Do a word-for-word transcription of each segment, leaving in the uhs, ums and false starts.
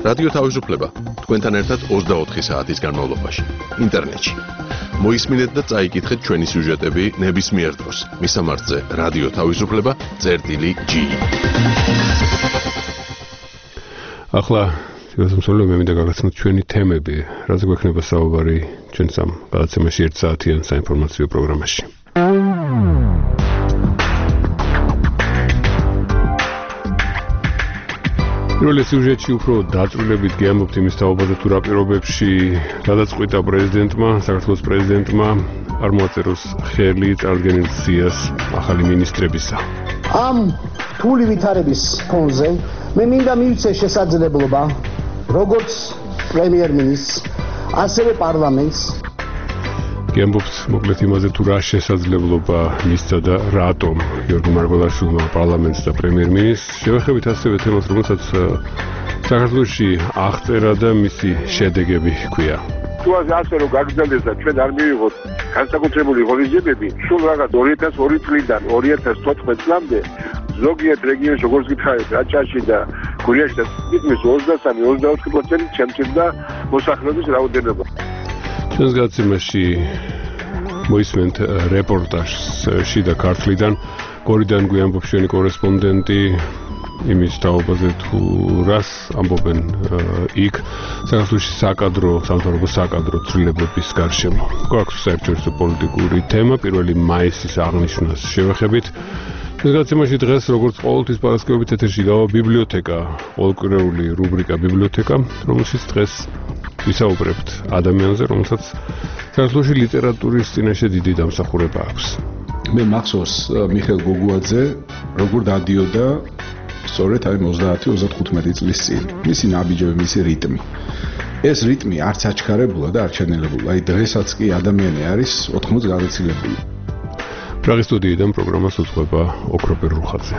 რადიო თავისუფლება თქვენთან ერთად ოცდაოთხი საათის განმავლობაში ინტერნეტში. მოისმინეთ და წაიკითხეთ ჩვენი სიუჟეტები ნებისმიერ დროს. მისამართზე რადიო თავისუფლება წერტილი ჯი. ახლა სიუჟეტები მე მინდა გაგაცნოთ ჩვენი თემები, რაზე გვექნება საუბარი ჩვენ სამ გადაცემაში ერთ საათიან საინფორმაციო პროგრამაში. პირველი სიუჟეტში უფრო დაწვრილებით გეამბობთ იმის თაობაზე თუ რა პირობებში გადაწყვიტა პრეზიდენტმა, საქართველოს პრეზიდენტმა არ მოაწეროს ხელი წარდგენილ სიას ახალი მინისტრებისა. ამ რთული ვითარების ფონზე მე მინდა მივცე შესაძლებლობა როგორც პრემიერ-მინისტრს, ასევე პარლამენტს გეამბობთ მოკლედ იმაზე თუ რა შესაძლებლობა მისცა და რატომ გიორგი მარგველაშვილმა პარლამენტს და პრემიერ-მინისტრს შევეხებით ასევე თემას, რომელსაც საქართველოში აღწერა და მისი შედეგები ჰქვია. თუ ასე რომ გაგრძელდეს და ჩვენ არ მივიღოთ განსაკუთრებული ღონისძიებები, სულ რაღაც ორი ათას ორი წლიდან ორი ათას თოთხმეტ წლამდე ზოგიერთ რეგიონში როგორც გითხარით, რაჭაში და გურიაში და თითქმის ოცდასამი ოცდაოთხი პროცენტი შემცირდა მოსახლეობის რაოდენობა. ჩვენს გადაცემაში მოისმენთ რეპორტაჟს შიდა ქართლიდან, გორიდან გვიამბობს ჩვენი კორესპონდენტი იმის თაობაზე თუ რას ამბობენ იქ საქართველოში საკადრო, სამთავრობო საკადრო ცვლილებების გარშემო. გვაქვს საერთაშორისო პოლიტიკური თემა, პირველი მაისის აღნიშვნას შევეხებით. ეს გადაცემაში დღეს როგორც ყოველთვის პარასკევებით ეთერში გავა ბიბლიოთეკა, ყოველკვირეული რუბრიკა ბიბლიოთეკა, რომელშიც დღეს ვისაუბრებთ ადამიანზე, რომელსაც საქართველოში ლიტერატურის წინაშე დიდი დამსახურება აქვს. მე მახსოვს მიხეილ გოგუაძე როგორ დადიოდა სწორედ აი ოცდაათი ოცდათხუთმეტი წლის წინ. მისი ნაბიჯები, მისი რიტმი. ეს რიტმი არც აჩქარებულა და არ ჩენელებულა. აი დღესაც კი ადამიანი არის ოთხმოცს გაგაცილებული. პრაღის სტუდიიდან პროგრამას უძღვება ოქროპირ რუხაძე.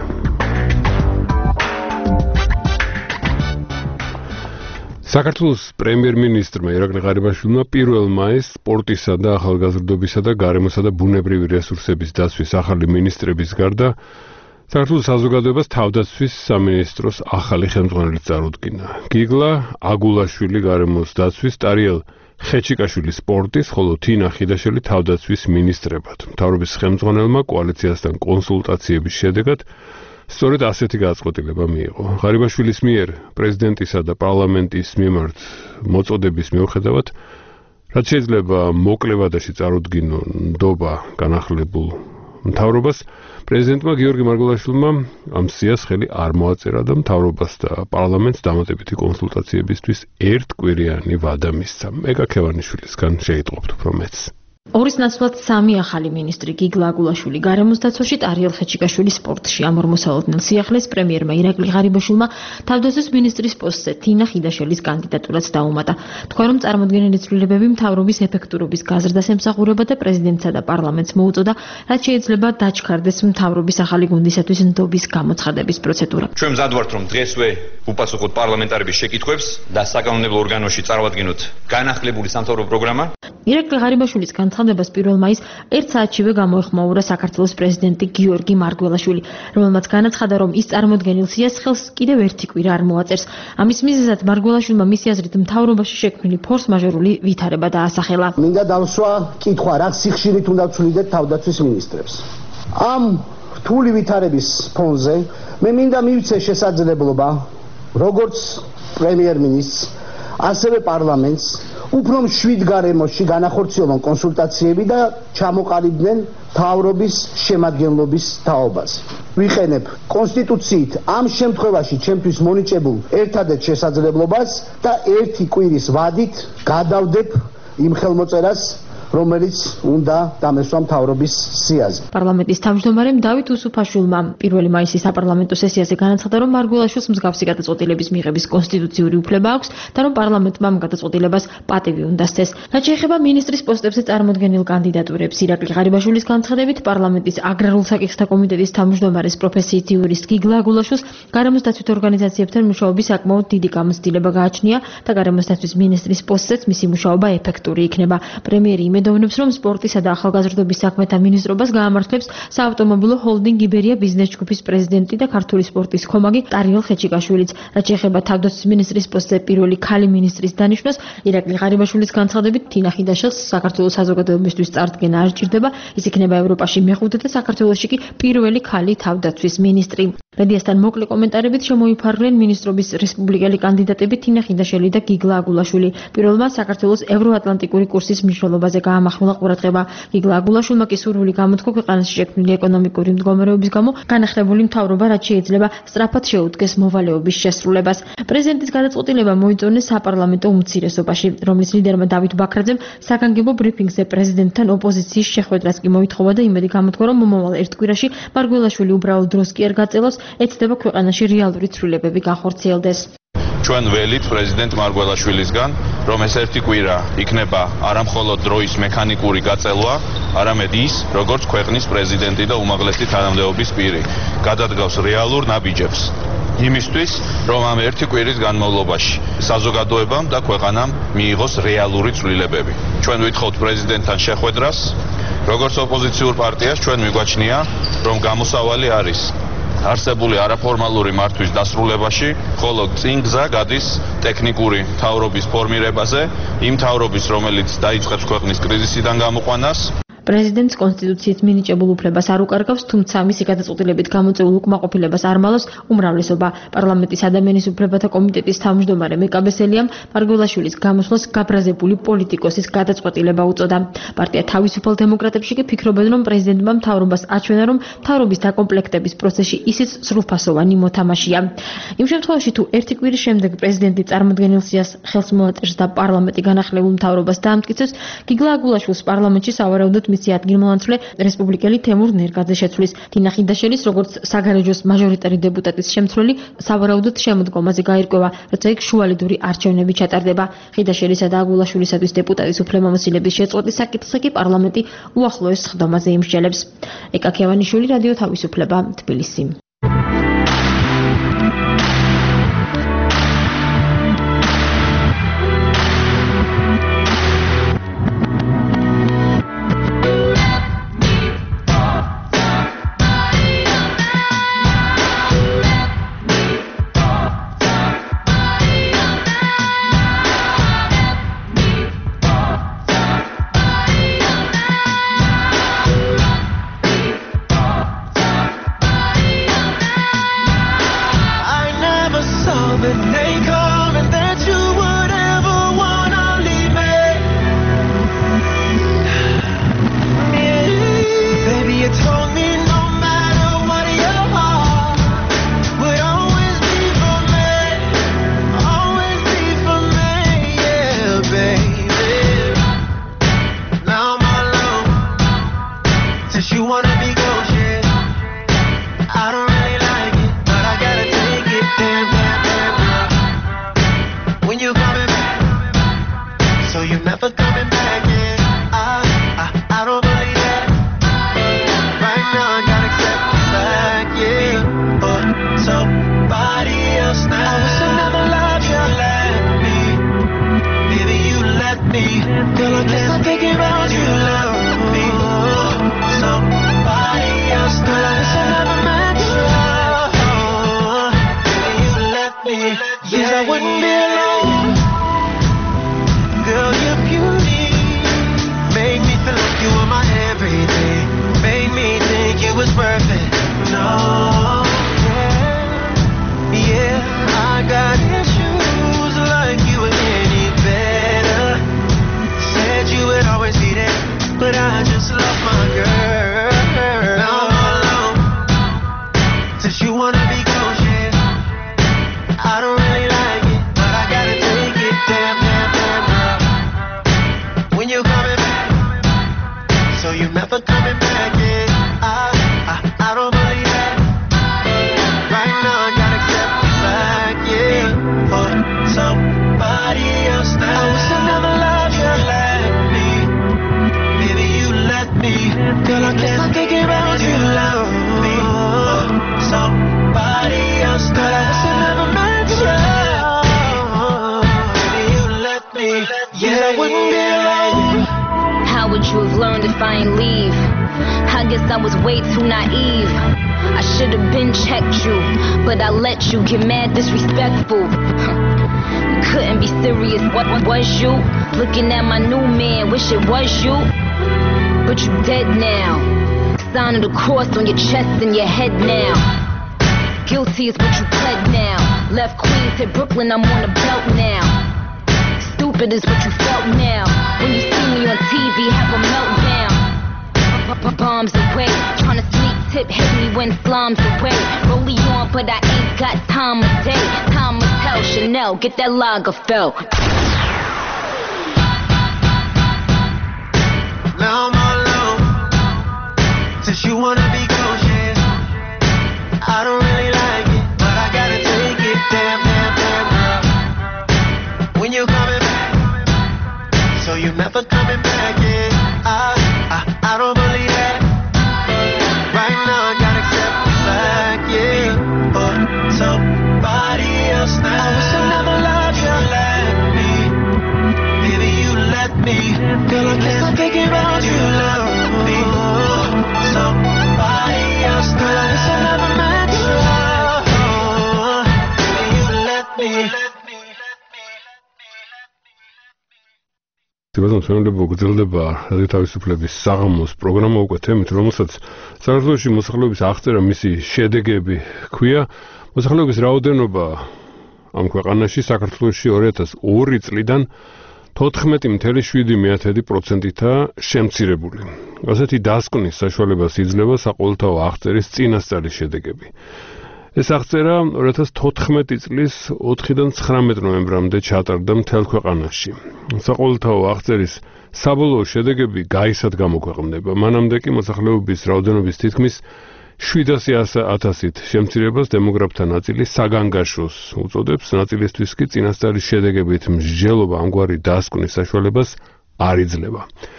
საქართველოს პრემიერ-მინისტრმა ირაკლი ღარიბაშვილმა პირველ მაისს სპორტისა და ახალგაზრდობისა და გარემოსა და ბუნებრივი რესურსების დაცვის ახალი მინისტრების გარდა საქართველოს საზოგადოებას თავდაცვის სამინისტროს ახალი ხელმძღვანელი წარუდგინა. გიგლა აგულაშვილი გარემოს დაცვის, ტარიელ ხეჩიკაშვილი სპორტის, ხოლო თინა ხიდაშელი თავდაცვის მინისტრებად. მთავრობის ხელმძღვანელმა კოალიციასთან კონსულტაციების შედეგად სწორედ ასეთი გადაწყვეტილება მიიღო. ღარიბაშვილის მიერ პრეზიდენტისა და პარლამენტის მიმართ მოწოდების მიუხედავად, რაც შეიძლება მოკლევადაში წარუდგინო ნდობა განახლებულ მთავრობას, პრეზიდენტმა გიორგი მარგველაშვილმა ამ სიას ხელი არ მოაწერა და მთავრობას და პარლამენტს დამატებითი კონსულტაციებისთვის ერთკვირიანი ვადა მისცა. მეგა ქევანიშვილისგან შეიტყობთ უფრო მეც. ორის ნაცვლად სამი ახალი მინისტრი გიგლა აგულაშვილი გარემოს დაცვაში, ტარიელ ხეჩიკაშვილი სპორტში. ამ ორ მოსალოდნელ სიახლეს პრემიერმა ირაკლი ღარიბაშვილმა თავდაცვის მინისტრის პოსტზე თინა ხიდაშელის კანდიდატურაც დაუმატა. თქვა რომ წარმოდგენილი ცვლილებები მთავრობის ეფექტურობის გაზრდას ემსახურება და პრეზიდენტსა და პარლამენტს მოუწოდა, რაც შეიძლება დაჩქარდეს მთავრობის ახალი გუნდისათვის ნდობის გამოცხადების პროცედურა. ჩვენ მზად ვართ რომ დღესვე უპასუხოთ პარლამენტარების შეკითხვებს და საკანონმდებლო ორგანოში წარვადგინოთ განახლებული სამთავრობო პროგრამა. ირაკლი ღარიბაშვილის განცხადებას პირველ მაისს ერთ საათშივე გამოეხმაურა საქართველოს პრეზიდენტი გიორგი მარგველაშვილი, რომელმაც განაცხადა, რომ ის წარმოდგენილ სიას ხელს კიდევ ერთი კვირა არ მოაწერს. ამის მიზეზად მარგველაშვილმა მისი აზრით მთავრობაში შექმნილი ფორს-მაჟორული ვითარება დაასახელა. მინდა დავსვა კითხვა, რა სიხშირით უნდა ვცვლიდეთ თავდაცვის მინისტრებს. ამ რთული ვითარების ფონზე მე მინდა მივცე შესაძლებლობა როგორც პრემიერ-მინისტრს, ასევე პარლამენტს უფრო მშვიდ გარემოში განახორციელონ კონსულტაციები და ჩამოყალიბდნენ მთავრობის შემადგენლობის თაობაზე. ვიყენებ კონსტიტუციით ამ შემთხვევაში ჩემთვის მონიჭებულ ერთადერთ შესაძლებლობას და ერთი კვირის ვადით გადავდებ იმ ხელმოწერას, რომელიც უნდა დამესვა მთავრობის სიაზე. პარლამენტის თავმჯდომარემ დავით უსუფაშვილმა პირველი მაისის საპარლამენტო სესიაზე განაცხადა, რომ მარგველაშვილს მსგავსი გადაწყვეტილების მიღების კონსტიტუციური უფლება აქვს და რომ პარლამენტმა ამ გადაწყვეტილებას პატივი უნდა სცეს. რაც შეეხება მინისტრის პოსტებზე წარმოდგენილ კანდიდატურებს, ირაკლი ღარიბაშვილის განცხადებით, პარლამენტის აგრარულ საკითხთა კომიტეტის თავმჯდომარის პროფესიით იურისტ გიგლა აგულაშვილს გარემოს დაცვით ორგანიზაციებთან მუშაობის საკმაოდ დიდი გამოცდილება გააჩნია და გარემოს დაცვის მინისტრის პოსტზეც მისი მუშაობა ეფექტური იქნება. პრემიერი იმედოვნებს, რომ სპორტისა და ახალგაზრდობის საქმეთა მინისტრობას გაამართლებს საავტომობილო ჰოლდინგ იბერია ბიზნეს ჯგუფის პრეზიდენტი და ქართული სპორტის ხომაგი ტარიელ ხეჩიკაშვილიც. რაც შეეხება თავდაცვის მინისტრის პოსტზე პირველი ქალი მინისტრის დანიშვნას, ირაკლი ღარიბაშვილის განცხადებით, თინა ხიდაშელს საქართველოს საზოგადოებისთვის წარდგენა არ ჭირდება, ის იქნება ევროპაში მეხუთე და საქართველოში კი პირველი ქალი თავდაცვის მინისტრი. მედიასთან მოკლე კომენტარებით შემოიფარგლენ მინისტრობის რესპუბლიკელი კანდიდატები თინა ხიდაშელი და გიგლა აგულაშვილი. პირველმა საქართველოს ევროატლანტიკური კურსის მნიშვნელობაზე გაამახვილა ყურადღება. გიგლა აგულაშვილმა კი სურვილი გამოთქვა ქვეყანაში შექმნილი ეკონომიკური მდგომარეობის გამო განახლებული მთავრობა რაც შეიძლება სწრაფად შეუდგეს მოვალეობის შესრულებას. პრეზიდენტის გადაწყვეტილება მოიწონეს საპარლამენტო უმცირესობაში, რომლის ლიდერმა დავით ბაქრაძემ საგანგებო ბრიფინგზე პრეზიდენტთან ოპოზიციის შეხვედრას კი მოითხოვა და იმედი გამოთქვა, რომ მომავალ ერთ კვირაში მარგველაშვილი უბრალოდ დროს კი არ გაწელოს, ეცდება ქვეყანაში რეალური ცვლილებები განხორციელდეს. ჩვენ ველით პრეზიდენტ მარგველაშვილისგან, რომ ეს ერთი კვირა იქნება არამხოლოდ დროის მექანიკური გაწელვა, არამედ ის, როგორც ქვეყნის პრეზიდენტი და უმაღლესი თანამდებობის პირი, გადადგავს რეალურ ნაბიჯებს. იმისთვის, რომ ამ ერთი კვირის განმავლობაში საზოგადოებამ და ქვეყანამ მიიღოს რეალური ცვლილებები. ჩვენ ვითხოვთ პრეზიდენტთან შეხვედრას, როგორც ოპოზიციურ პარტიას ჩვენ მიგვაჩნია, რომ გამოსავალი არის არსებული არაფორმალური მართვის დასრულებაში, ხოლო წინ გზა გადის ტექნიკური მთავრობის ფორმირებაზე, იმ მთავრობის, რომელიც დაიწყებს ქვეყნის კრიზისიდან გამოყვანას. პრეზიდენტს კონსტიტუციით მინიჭებულ უფლებას არ უკარგავს, თუმცა მისი გადაწყვეტილებით გამოწვეულ უკმაყოფილებას არ მალავს უმრავლესობა. პარლამენტის ადამიანის უფლებათა კომიტეტის თავმჯდომარე მეკაბესელიამ მარგველაშვილის გამოსვლას გაბრაზებული პოლიტიკოსის გადაწყვეტილება უწოდა. პარტია თავისუფალ დემოკრატებში კი ფიქრობენ, რომ პრეზიდენტმა მთავრობას აჩვენა, რომ მთავრობის დაკომპლექტების პროცესში ისიც სრულფასოვანი მოთამაშეა. იმ შემთხვევაში, თუ ერთი კვირის შემდეგ პრეზიდენტი წარმოდგენილ სიას ხელს მოაწერს და პარლამენტი განახლებულ მთავრობას დაამტკიცებს, გიგლა აგულაშვილს პარლამენტში სავარაუდოდ მისი ადგილმოვანცვლე რესპუბლიკელი თემურ ნერგაძე შეცვლის. თინა ხიდაშელის როგორც საგარეჯოს მაჟორიტარი დეპუტატის შემცვლელი სავარაუდოდ შემოდგომაზე გაირკვევა, როცა იქ შუალედური არჩევნები ჩატარდება. ხიდაშელისა და აგულაშვილისათვის დეპუტატის უფლებამოსილების შეწყვეტის საკითხზე კი პარლამენტი უახლოეს სხდომაზე იმსჯელებს. ეკა ქევანიშვილი, რადიო თავისუფლება, თბილისი. you have learned if I ain't leave. I guess I was way too naive. I should have been checked you, but I let you get mad disrespectful. You couldn't be serious, what was you? Looking at my new man, wish it was you. But you dead now. Sign of the cross on your chest and your head now. Guilty is what you pled now. Left Queens, hit Brooklyn, I'm on the belt now. Stupid is what you felt now. When you see me on T V, have a meltdown. Bombs away, trying to sneak tip, hit me when slums away. Rollie on, but I ain't got time of day. Time will tell, Chanel, get that Lagerfeld. Now I'm all alone. Since you wanna be gone, yeah. I don't really like it, but I gotta take it. Damn, damn, damn, girl. When you coming back, so you never coming back, yeah. I, I, I don't believe that. Right now I gotta accept the fact, yeah. But somebody else now. I wish I never loved you. Let me, baby, you let me. Girl, I can't stop thinking about you. Love me, somebody else now. Girl, I wish I never met you. Baby, you let me. თვითონ შემოძლება გრძელდება რადიო თავისუფლების საღამოს პროგრამა უკვე თემით, რომელსაც საქართველოში მოსახლეობის აღწერა მისი შედეგები ჰქვია. მოსახლეობის რაოდენობა ამ ქვეყანაში საქართველოში ორი ათას ორი წლიდან თოთხმეტი წამსული შვიდი პროცენტითაა შემცირებული. ასეთი დასკვნის საშუალებას იძლევა საყოველთაო აღწერის წინასწარი შედეგები. ეს აღწერა ორი ათას თოთხმეტი წლის ოთხიდან ცხრამეტ ნოემბრამდე ჩატარდა მთელ ქვეყანაში. საყოველთაო აღწერის საბოლოო შედეგები გაისად გამოქვეყნდება. მანამდე კი მოსახლეობის რაოდენობის თითქმის შვიდასი ათასით შემცირებას დემოგრაფთა ნაწილი საგანგაშოს უწოდებს, ნაწილისთვის კი წინასწარი შედეგებით მსჯელობა ამგვარი დასკვნის საშუალებას არ იძლევა.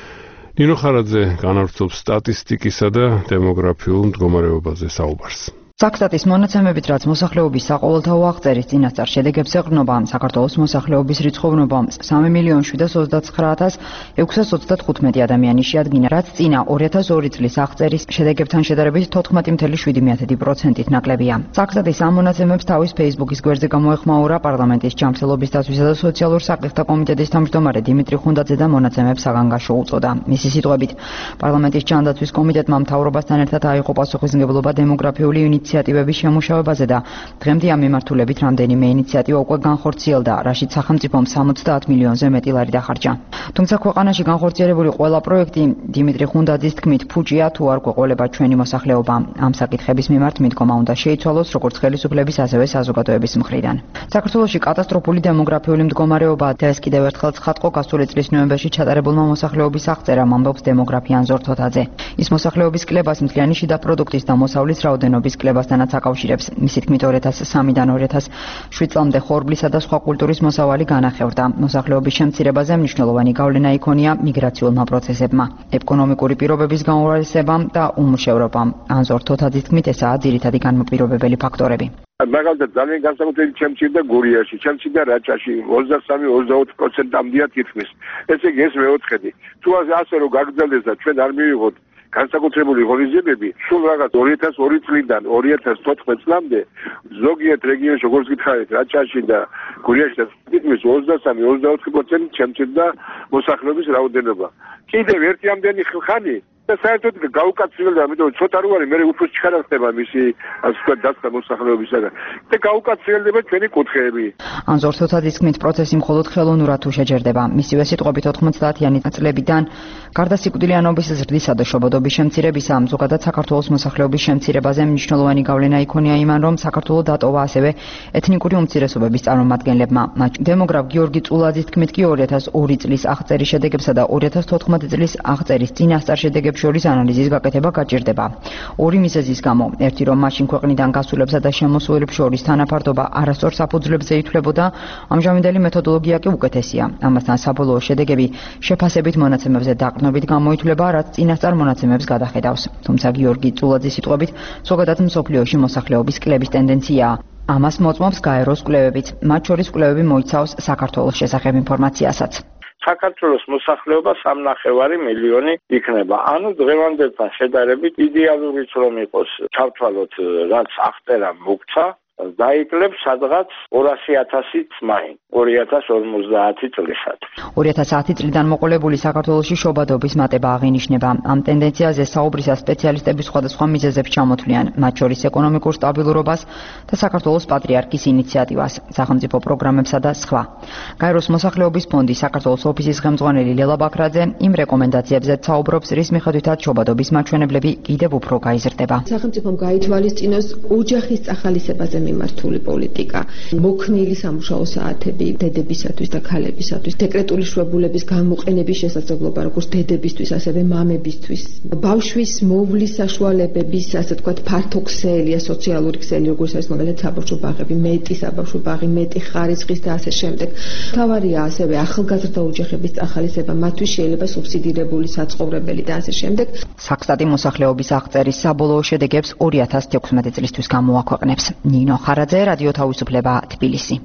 ნინო ხარაძე განავრცობს სტატისტიკისა და დემოგრაფიულ მდგომარეობაზე საუბარს. Საქსტატის მონაცემებით, რაც მოსახლეობის საყოველთაო აღწერის წინასწარ შედეგებს ეყრდნობა, საქართველოს მოსახლეობის რიცხოვნობა სამი მილიონი შვიდას ოცდაცხრა ათას ექვსას ოცდათხუთმეტი ადამიანი შეადგინა, რაც წინა ორი ათას ორი წლის აღწერის შედეგებთან შედარებით თოთხმეტი წამსული შვიდი პროცენტით ნაკლებია. საქსტატის ამ მონაცემებს თავის Facebook-ის გვერდზე გამოეხმაურა პარლამენტის ჯანმრთელობის დაცვისა და სოციალურ საკითხთა კომიტეტის თავმჯდომარე დიმიტრი ხუნდაძე და მონაცემებს საგანგაშო უწოდა. მისი სიტყვებით, პარლამენტის ჯანდაცვის კომიტეტმა მთავრობასთან ერთად აიღო პასუხისმგებლობა დემოგრაფიული ინიციატივების შემუშავებაზე და დღემდე ამ მიმართულებით რამდენიმე ინიციატივა უკვე განხორციელდა, რაშიც სახელმწიფომ სამოცდაათ მილიონზე მეტი ლარი დახარჯა. თუმცა ქვეყანაში განხორციელებული ყველა პროექტი დიმიტრი ხუნდაძის თქმით ფუჭია თუ არ გვეყოლება ჩვენი მოსახლეობა. ამ საკითხების მიმართ მიდგომა უნდა შეიცვალოს როგორც ხელისუფლების, ასევე საზოგადოების მხრიდან. საქართველოში კატასტროფული დემოგრაფიული მდგომარეობაა და ეს კიდევ ერთხელ ცხადყო გასული წლის ნოემბერში ჩატარებულმა მოსახლეობის აღწერამ, ამბობს დემოგრაფი ანზორ თოთაძე. ის მოსახლეობის კლებას მთლიანი შიდა პროდუქტის და მოსავლის რაოდენობის კლებასთანაც აკავშირებს. მისი თქმით ორი ათას სამიდან ორი ათას შვიდ წლამდე ხორბლისა და სხვა კულტურის მოსავალი განახევრდა. მოსახლეობის შემცირებაზე მნიშვნელოვანი გავლენა იქონია მიგრაციულმა პროცესებმა, ეკონომიკური პირობების გაუმჯობესებამ და უმუშევრობამ. ანზორ თოთაძის თქმით ესაა ძირითადი განმაპირობებელი ფაქტორები. მაგალითად ძალიან განსაკუთრებით შემცირდა გურიაში, შემცირდა რაჭაში ოცდასამი ოცდაოთხ პროცენტამდეა თითქმის. ესე იგი ეს მეოთხედი. თუ ასე რომ გაგრძელდეს და ჩვენ არ მივიღოთ განსაკუთრებული ღონისძიებები, სულ რაღაც ორი ათას ორი წლიდან ორი ათას თოთხმეტ წლამდე ზოგიერთ რეგიონში, როგორც გითხარით, რაჭაში და გურიაში თითქმის ოცდასამი ოცდაოთხ პროცენტით შემცირდა მოსახლეობის რაოდენობა. კიდევ ერთი ამდენი ხანი და საერთოდ გაუკაცრიელდა, ამიტომ ცოტა რო არის, მე უფრო ჩქარა ხდება მისი ასე ვთქვათ დასკვნა მოსახლეობისაგან. და გაუკაცრიელდება ჩვენი კუთხეები. ანზორ თოთაძის თქმით, პროცესი მხოლოდ ხელოვნურად თუ შეჯერდება. მისივე სიტყვებით ოთხმოცდაათიანი წლებიდან გარდა სიკვდილიანობის ზრდისა და შვებოდობის შემცირებისა, ზოგადად საქართველოს მოსახლეობის შემცირებაზე მნიშვნელოვანი გავლენა იქონია იმან, რომ საქართველო დატოვა ასევე ეთნიკური უმცირესობების წარმომადგენლებმა. დემოგრაფ გიორგი წულაძის თქმით კი ორი ათას ორი წლის აღწერის შედეგებსა და ორი ათას თოთხმეტი წლის აღწერის წინასწარ შედეგებს შორის ანალიზის გაკეთება გაჭირდება. ორი მიზეზის გამო, ერთი რომ მაშინ ქვეყნიდან გასულებსა და შემოსულებს შორის თანაფარდობა არასწორ საფუძვლებზე ითვლებოდა, ამჟამინდელი მეთოდოლოგია კი უკეთესია. ამასთან საბოლოო შედეგები შეფასებით მონაცემებზე დაყრდნობით გამოითვლება, რაც წინასწარ მონაცემებს გადახედავს. თუმცა გიორგი წულაძის სიტყვებით, ზოგადად მსოფლიოში მოსახლეობის კლების ტენდენციაა. ამას მოწმობს გაეროს კვლევებიც, მათ შორის კვლევები მოიცავს საქართველოს შესახებ ინფორმაციასაც. საქართველოს მოსახლეობა სამნახევარი მილიონი იქნება. ანუ დღევანდელთან შედარებით იდეალურიც რომ იყოს, ჩავთვალოთ რაც ახტერა მოგცა დაიკლებს სადღაც ორასი ათასით მაინ ორი ათას ორმოცდაათი წლისათვის. ორი ათას ათი წლიდან მოყოლებული საქართველოში შობადობის მატება აღინიშნება. Ამ ტენდენციაზე საუბრისას სპეციალისტები სხვადასხვა მიზეზებს ჩამოთვლიან, მათ შორის ეკონომიკურ სტაბილურობას და საქართველოს პატრიარქის ინიციატივას, სახელმწიფო პროგრამებსა და სხვა. გაეროს მოსახლეობის ფონდის საქართველოს ოფისის ხელმძღვანელი ლელა ბაქრაძე იმ რეკომენდაციებზე საუბრობს, რის მიხედვითაც შობადობის მაჩვენებლები კიდევ უფრო გაიზრდება. სახელმწიფომ გაითვალისწინოს ოჯახის წახალისებაზე მიმართული პოლიტიკა, მოქნილი სამუშაო საათები დედებისათვის და ქალებისათვის, დეკრეტული შვებულების გამოყენების შესაძლებლობა როგორც დედებისთვის, ასევე მამებისთვის, ბავშვის მოვლის საშუალებების, ასე ვთქვათ, ფართოქსელია სოციალური ქსელი, როგორც არის მაგალითად საბავშვო ბაღები, მეტი საბავშვო ბაღი, მეტი ხარისხის და ასე შემდეგ. თავარია ასევე ახალგაზრდა ოჯახების წახალისება, მათთვის შეიძლება სუბსიდირებული საცხოვრებელი და ასე შემდეგ. საქსტატი მოსახლეობის აღწერის საბოლოო შედეგებს ორი ათას თექვსმეტი წლისთვის გამოაქვეყნებს. ნინო ხარაძე, რადიო თავისუფლება, თბილისი.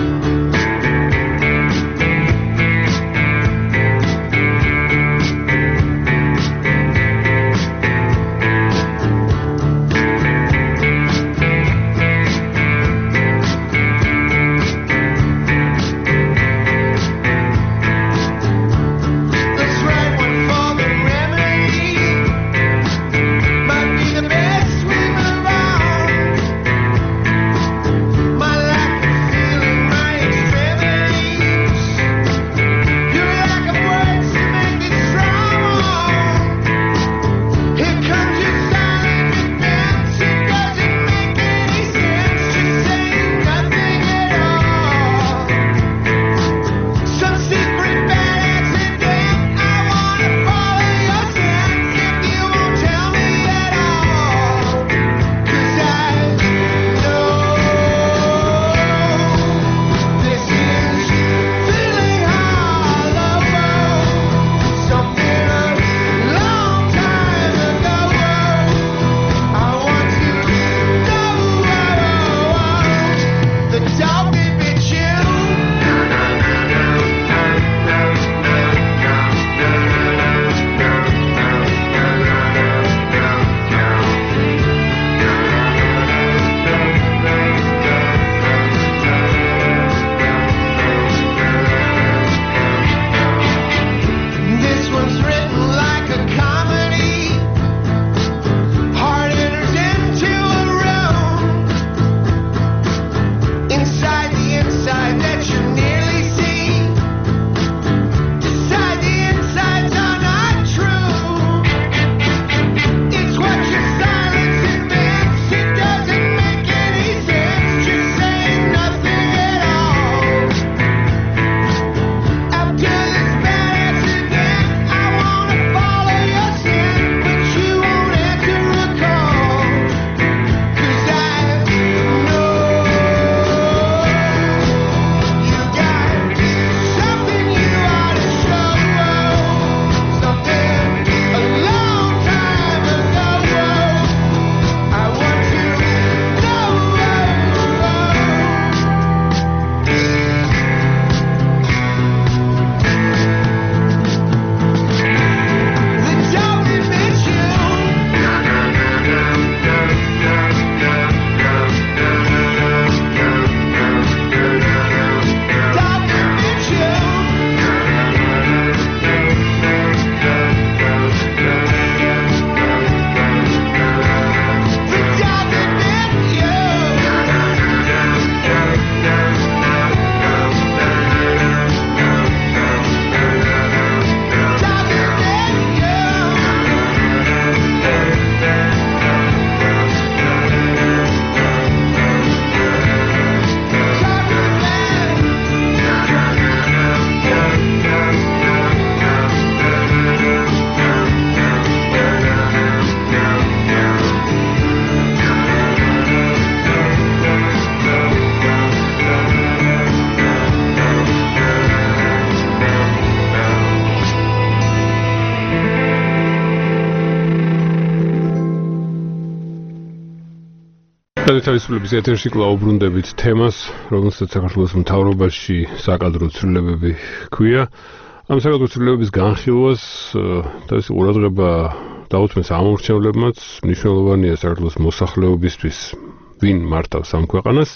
თავისუფლების ეთერში კვლავ უბრუნდებით თემას, რომელსაც საქართველოს მთავრობაში საკადრო ცვლილებები ჰქვია. ამ საკუთრების განხილვას და ეს ყურადღება დაუთმეს ამორჩევლებმაც მნიშვნელოვანია საქართველოს მოსახლეობისთვის, ვინ მართავს ამ ქვეყანას.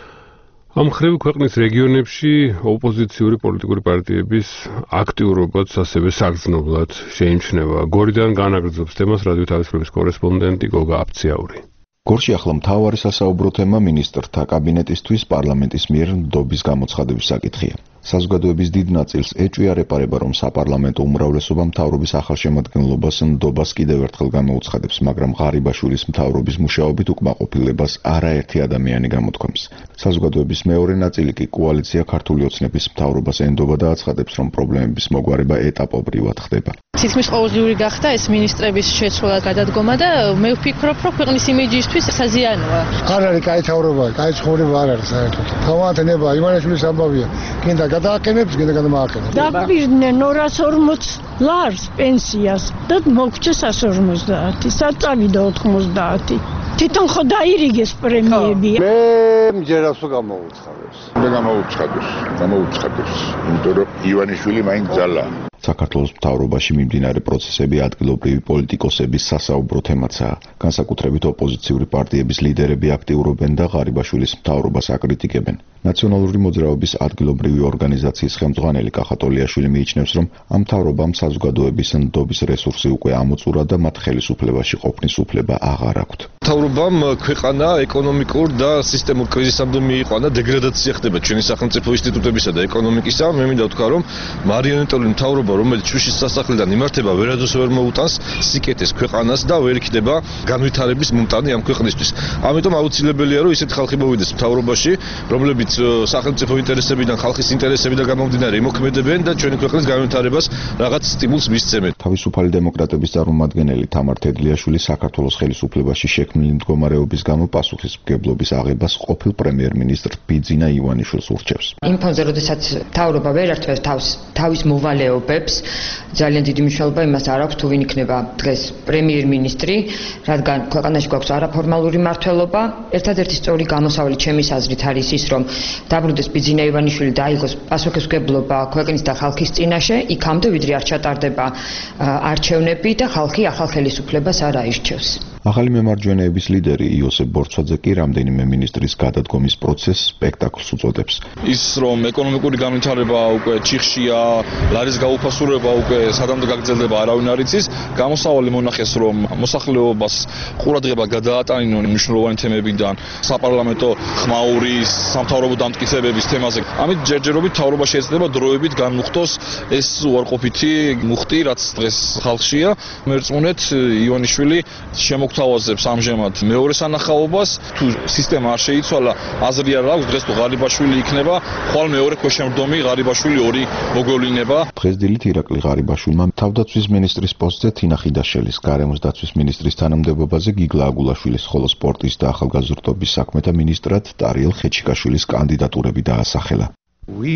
ამ ხრივ ქვეყნის რეგიონებში ოპოზიციური პოლიტიკური პარტიების აქტიურობაც ასევე საგრძნობლად შეიმჩნევა. გორიდან განაგრძობს თემას რადიო თავისუფლების კორესპონდენტი გოგა აფციაური. გორში ახლა მთავარი სასაუბრო თემა მინისტრთა კაბინეტისთვის პარლამენტის მიერ ნდობის გამოცხადების საკითხია. საზოგადოების დიდ ნაწილს ეჭვია რეპარება, რომ საპარლამენტო უმრავლესობა მთავრობის ახალშემადგენლობას ნდობას კიდევ ერთხელ გამოუცხადებს, მაგრამ ღარიბაშვილის მთავრობის მუშაობით უკმაყოფილებას არაერთი ადამიანი გამოთქვამს. საზოგადოების მეორე ნაწილი კი კოალიცია ქართული ოცნების მთავრობას ენდობა და აცხადებს, რომ პრობლემების მოგვარება ეტაპობრივად ხდება. თითქმის ყოველდღიური გახდა ეს მინისტრების შეცვლა გადადგომა და მე ვფიქრობ, რომ ქვეყნის იმიჯისთვის საზიანოა. არ არის კაი თავრობა, კაი ცხოვრება არ არის საერთოდ. თავად ნება ივანიშვილის ამბავია. გინდა გადააყენებს, გინდა გადამააყენებს. დაფიდნენ ორას ორმოც ლარს პენსიას და მოგჩა სამას ორმოცდაათი, საწავიდა ოთხმოცდაათი. თვითონ ხო დაირიგეს პრემიები. მე მჯერავს რომ გამოუცხადებს. მე გამოუცხადებს, გამოუცხადებს. იმიტომ რომ ივანიშვილი მაინც ძალა. საქართველოს მთავრობაში მიმდინარე პროცესები ადგილობრივი პოლიტიკოსების სასაუბრო თემაცაა. განსაკუთრებით ოპოზიციური პარტიების ლიდერები აქტიურობენ და ღარიბაშვილის მთავრობას აკრიტიკებენ. ნაციონალური მოძრაობის ადგილობრივი ორგანიზაციის ხელმძღვანელი კახატოლიაშვილი მიიჩნევს, რომ ამ მთავრობამ საზოგადოების ნდობის რესურსი უკვე ამოწურა და მათ ხელისუფლებაში ყოფნის უფლება აღარ აქვთ. მთავრობამ ქვეყანა ეკონომიკურ და სისტემურ კრიზისამდე მიიყვანა, დეგრადაცია ხდება ჩვენი სახელმწიფო ინსტიტუტებისა და ეკონომიკისა. მე მინდა ვთქვა, რომ მარიონეტული მთავრობა, რომელიც შუშის სასახლიდან იმართება, ვერადოს ვერ მოუტანს სიკეთეს ქვეყანას და ვერ იქნება განვითარების მომტანი ამ ქვეყნისთვის. ამიტომ აუცილებელია, რომ ისეთ ხალხი მოვიდეს მთავრობაში, რომლებიც სახელმწიფო ინტერესებიდან, ხალხის ინტერესებიდან გამომდინარე იმოქმედებენ და ჩვენი ქვეყნის განვითარებას რაღაც სტიმულს მისცემენ. თავისუფალი დემოკრატების წარმომადგენელი თამარ თედლიაშვილი საქართველოს ხელისუფლებაში შექმნილი მდგომარეობის გამო პასუხისმგებლობის აღებას ყოფილ პრემიერ-მინისტრ ბიძინა ივანიშვილს ურჩევს. იმ ფონზე, როდესაც მთავრობა ვერ ართვევს თავს თავის მოვალეობებს, ძალიან დიდი მნიშვნელობა იმას არ აქვს თუ ვინ იქნება დღეს პრემიერ-მინისტრი, რადგან ქვეყანაში გვაქვს არაფორმალური მმართველობა. ერთადერთი სწორი გამოსავალი ჩემის აზრით არის ის, რომ დაბრუნდეს ბიძინა ივანიშვილი და აიღოს პასუხისმგებლობა ქვეყნის და ხალხის წინაშე, იქამდე ვიდრე არ ჩატარდება არჩევნები და ხალხი ახალ ხელისუფლებას არ აირჩევს. ახალი მემარჯვენეების ლიდერი იოსებ ბორცვაძე კი რამდენიმე მინისტრის გადადგომის პროცესს სპექტაკლს უწოდებს. ის რომ ეკონომიკური განვითარება უკვე ჩიხშია, ლარის გაუფასურება უკვე სადამდე გაგრძელდება არავინ არ იცის, გამოსავალი მონახეს რომ მოსახლეობას ყურადღება გადაატანინონ მნიშვნელოვანი თემებიდან, საპარლამენტო ხმაურის, სამთავრობო დამტკიცებების თემაზე. ამით ჯერჯერობით მთავრობა შეიძლება დროებით განმუხტოს ეს უარყოფითი მუხტი, რაც დღეს ხალხშია. მერწმუნეთ ივანიშვილი შემოგთავაზებს ამჟამად მეორე სანახაობას, თუ სისტემა არ შეიცვალა, აზრი არ აქვს, დღეს თუ ღარიბაშვილი იქნება, ხვალ მეორე ქვეშემრდომი ღარიბაშვილი ორი მოგვევლინება. დღესდილით ირაკლი ღარიბაშვილმა თავდაცვის მინისტრის პოსტზე თინა ხიდაშელის, გარემოს დაცვის მინისტრის თანამდებობაზე გიგლა აგულაშვილის, ხოლო სპორტის და ახალგაზრდობის საქმეთა მინისტრად ტარიელ ხეჩიკაშვილის კანდიდატურები დაასახელა. We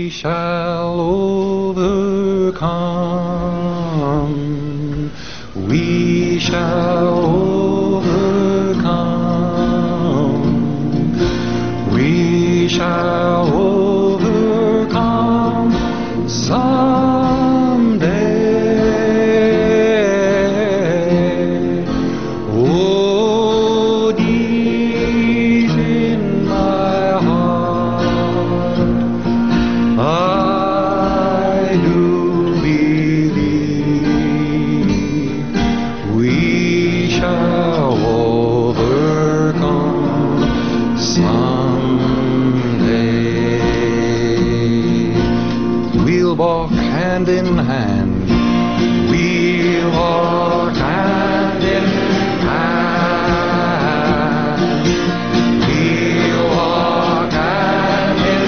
shall overcome. We shall overcome. We shall overcome someday. Oh, deep in my heart, I do believe we shall overcome someday. We'll walk hand in hand. We'll walk hand in hand. We'll walk hand in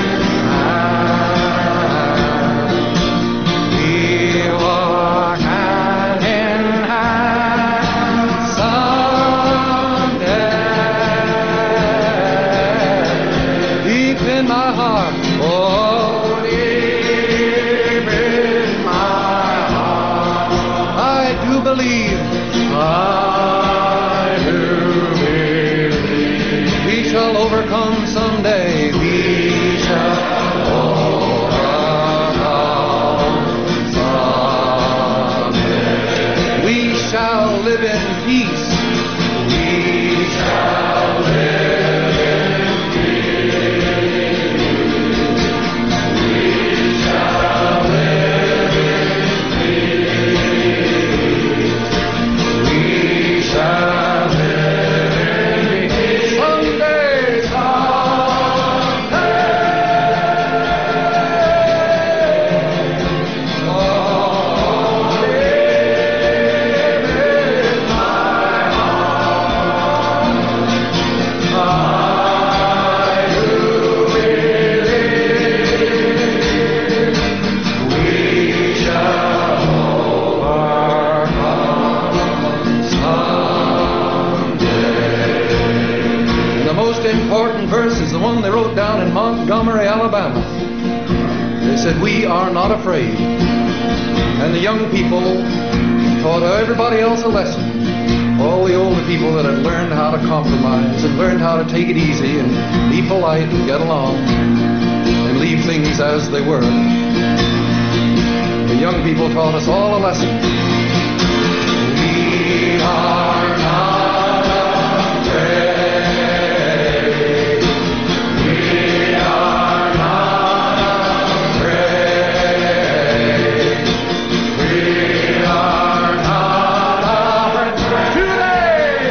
hand. We'll walk hand in hand someday. Deep in my heart, oh, deep in my heart, I do believe, I do believe we shall overcome someday. We shall overcome Alabama. They said, "We are not afraid." And the young people taught everybody else a lesson. All the older people that had learned how to compromise and learned how to take it easy and be polite and get along and leave things as they were. The young people taught us all a lesson. We are not afraid. We are not afraid. We are not afraid. Today,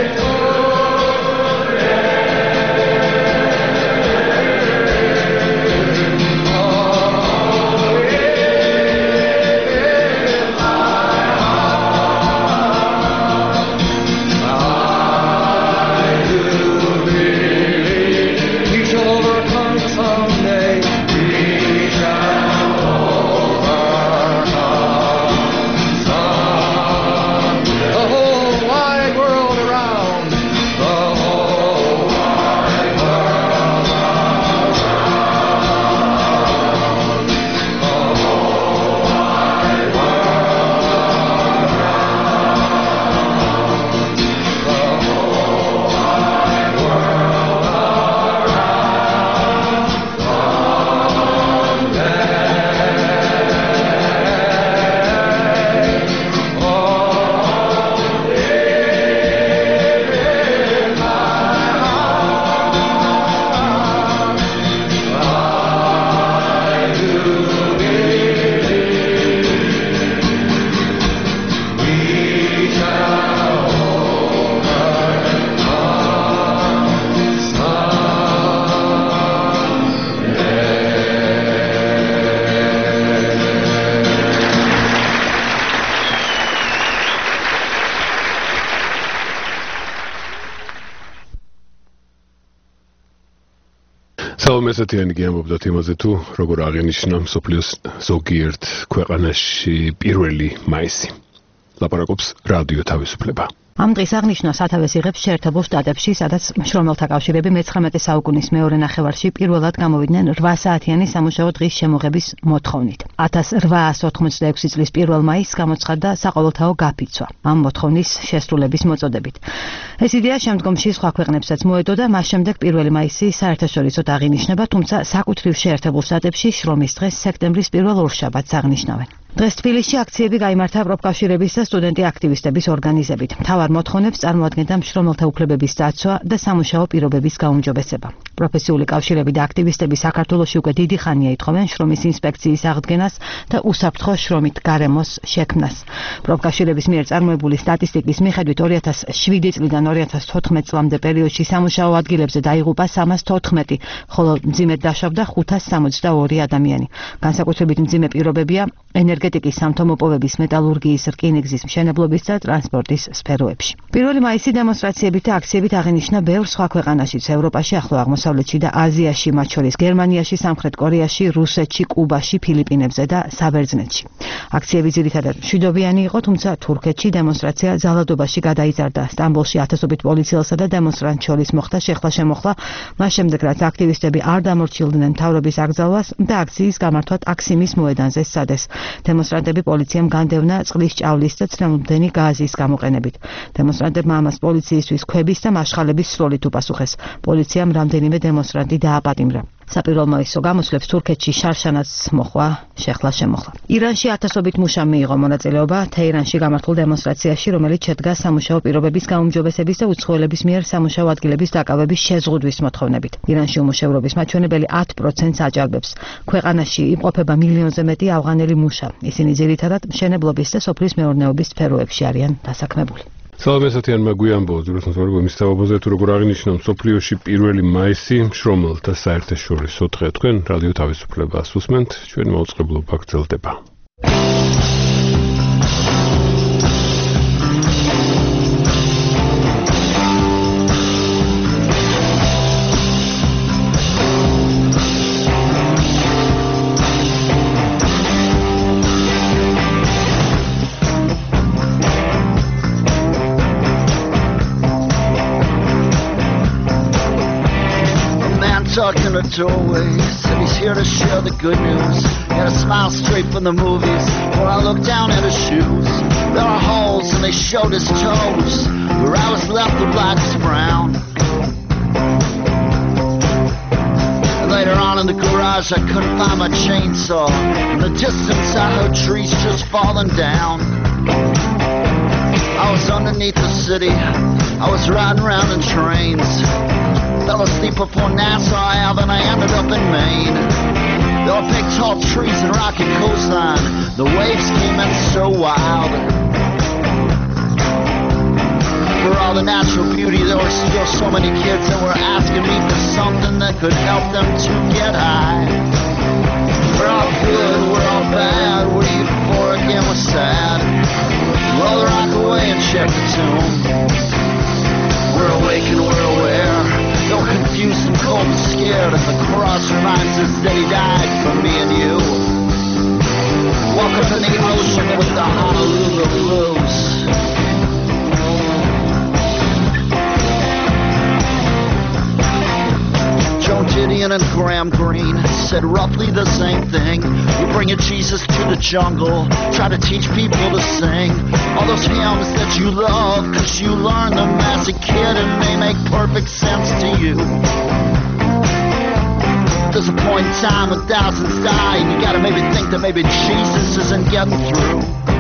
მესათიანი გიამბობდა თემაზე თუ როგორ აღენიშნა მსოფლიოს ზოგიერთ ქვეყანაში პირველი მაისი. ლაპარაკობს რადიო თავისუფლება. ამ დღის აღნიშვნა სათავეს იღებს შეერთებულ შტატებში, სადაც მშრომელთა კავშირები მეცხრამეტე საუკუნის მეორე ნახევარში პირველად გამოვიდნენ რვა საათიანი სამუშაო დღის შემოღების მოთხოვნით. ათას რვაასი ოთხმოცდაექვსი წლის პირველ მაისს გამოცხადდა საყოველთაო გაფიცვა ამ მოთხოვნის შესრულების მოწოდებით. ეს იდეა შემდგომში სხვა ქვეყნებსაც მოედო და მას შემდეგ პირველი მაისი საერთაშორისოდ აღინიშნება, თუმცა საკუთრივ შეერთებულ შტატებში შრომის დღეს სექტემბრის პირველ ორშაბათს აღნიშნავენ. დღეს თბილისში აქციები გაიმართა პროფკავშირების და სტუდენტი აქტივისტების ორგანიზებით. მთავარ მოთხოვნებს წარმოადგენდა მშრომელთა უფლებების დაცვა და სამუშაო პირობების გაუმჯობესება. პროფესიული კავშირები და აქტივისტები საქართველოში უკვე დიდი ხანია ითხოვენ შრომის ინსპექციის აღდგენას და უსაფრთხო შრომით გარემოს შექმნას. პროფკავშირების მიერ წარმოებული სტატისტიკის მიხედვით ორი ათას შვიდი წლიდან ორი ათას თოთხმეტ წლამდე პერიოდში სამუშაო ადგილებზე დაიღუპა სამას თოთხმეტი, ხოლო მძიმედ დაშავდა ხუთას სამოცდაორი ადამიანი. განსაკუთრებით მძიმე პირობებია ენერგეტიკის, სამთომოპოვების, მეტალურგიის, რკინიგზის, მშენებლობის და ტრანსპორტის სფეროებში. პირველი მაისი დემონსტრაციებით და აქციებით აღინიშნა ბევრ სხვა ქვეყანაშიც, ევროპაში, ახლო აღმოსავლეთში და აზიაში, მათ შორის გერმანიაში, სამხრეთ კორეაში, რუსეთში, კუბაში, ფილიპინებზე და საბერძნეთში. აქციები ძირითადად მშვიდობიანი იყო, თუმცა თურქეთში დემონსტრაცია ძალადობაში გადაიზარდა. სტამბოლში ათასობით პოლიციელსა და დემონსტრანტ შორის მოხდა შეხლა-შემოხლა, მას შემდეგ რაც აქტივისტები არ დამორჩილდნენ მთავრობის აკრძალვას და აქციის გამართვა ტაქსიმის მოედანზე სცადეს. დემონსტრანტები პოლიციამ განდევნა წყლის ჭავლის და წნელმდენი გაზის გამოყენებით. დემონსტრანტებმა ამას პოლიციისთვის ქვების და მასშხალების სროლით უპასუხეს. პოლიციამ რამდენიმე დემონსტრანტი დააპატიმრა. საპირველ მოისო გამოსვლებს თურქეთში შარშანაც მოხვა შეხლა-შემოხლა. ირანში ათასობით მუშა მიიღო მონაწილეობა თეირანში გამართულ დემონსტრაციაში, რომელიც შედგა სამუშაო პირობების გაუმჯობესების და უცხოელების მიერ სამუშაო ადგილების დაკავების შეზღუდვის მოთხოვნებით. ირანში უმუშევრობის მაჩვენებელი ათ პროცენტს აჭარბებს. ქვეყანაში იმყოფება მილიონზე მეტი ავღანელი მუშა. ისინი ძირითადად მშენებლობის და სოფლის მეურნეობის სფეროებში არიან დასაქმებული. სალამესათიანმა გვიანბო ძროსმოწმე მისთავობაზე თუ როგორ აღინიშნა მსოფლიოში პირველი მაისი მშრომელთა საერთაშორისო დღე. თქვენ რადიო თავისუფლებას უსმენთ, ჩვენი მაუწყებლობა გრძელდება. Talking the doorway, said he's here to share the good news. Got a smile straight from the movies. When I look down at his shoes, there are holes and they showed his toes. Where I was left, the black was brown. And later on in the garage, I couldn't find my chainsaw. In the distance, I heard trees just falling down. I was underneath the city. I was riding around in trains. Fell asleep before Nassau Ave and I ended up in Maine. There were big tall trees and rocky coastline. The waves came in so wild. For all the natural beauty, there were still so many kids that were asking me for something that could help them to get high. We're all good, we're all bad, we're euphoric and we're sad. Roll the rock away and check the tune. We're awake and we're aware. So confused and cold and scared. And the cross reminds us that he died for me and you. Woke up in the ocean with the Honolulu blues. Joan Didion and Graham Greene said roughly the same thing. You bring a Jesus to the jungle, try to teach people to sing all those hymns that you love, cause you learned them as a kid and they make perfect sense to you. There's a point in time when thousands die and you gotta maybe think that maybe Jesus isn't getting through.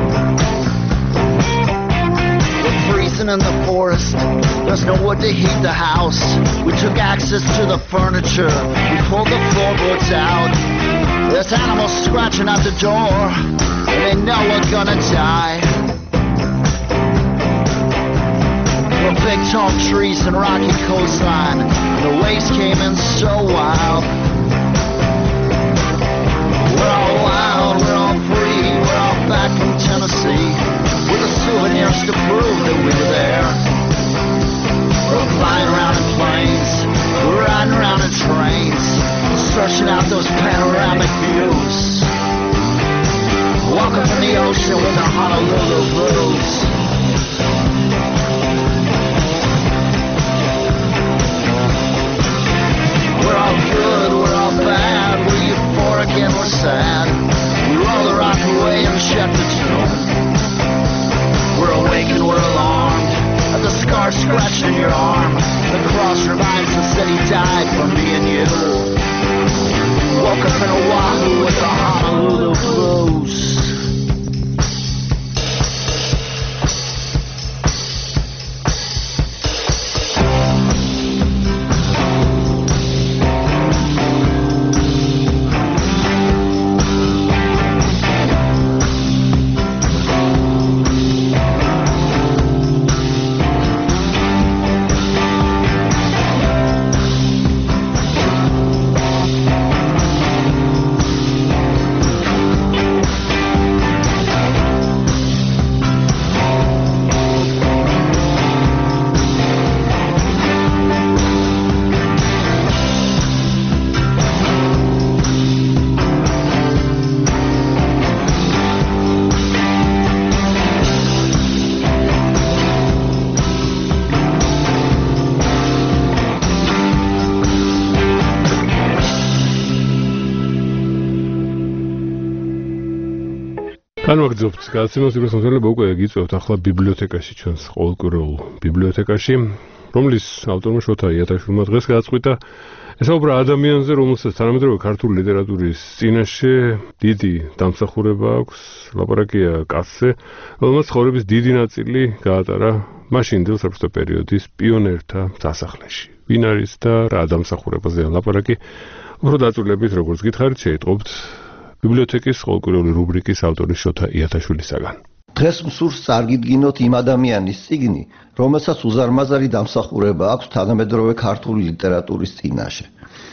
Freezing in the forest, there's no wood to heat the house. We took access to the furniture, we pulled the floorboards out. There's animals scratching at the door, and they know we're gonna die. We're big tall trees and rocky coastline, the waves came in so wild. We're all wild, we're all free, we're all back from Tennessee. With the souvenirs to prove that we were there. We're flying around in planes, we're riding around in trains, searching out those panoramic views. Walk up in the ocean with the Honolulu blues. We're all good, we're all bad, we're euphoric and we're sad. We roll the rock away and shut the tune. We're awake and we're alarmed at the scar scratched in your arm. The cross reminds us that he died for me and you. Woke up in Oahu with the Honolulu blues. განვაგრძობთ გადაცემას, როგორც მოსწავლეობა უკვე გიწევთ ახლა ბიბლიოთეკაში, ჩვენს ყოველკვირეულ ბიბლიოთეკაში, რომლის ავტორმა შოთა იათაშვილმა დღეს გააწყვიტა ესაუბრა ადამიანზე, რომელსაც თანამედროვე ქართული ლიტერატურის წინაშე დიდი დამსახურება აქვს, ლაპარაკია კაცზე, რომელმაც ცხოვრების დიდი ნაწილი გაატარა მაშინდელ საბჭოთა პერიოდის პიონერთა სასახლეში. ვინ არის და რა დამსახურებაზეა ლაპარაკი? უფრო დაწვრილებით, როგორც გითხარით, შეიტყობთ ბიბლიოთეკის ყოველკვირეული რუბრიკის ავტორის შოთა იათაშვილისაგან. დღეს მსურს წარგიდგინოთ იმ ადამიანის წიგნი, რომელსაც უზარმაზარი დამსახურება აქვს თანამედროვე ქართული ლიტერატურის წინაშე.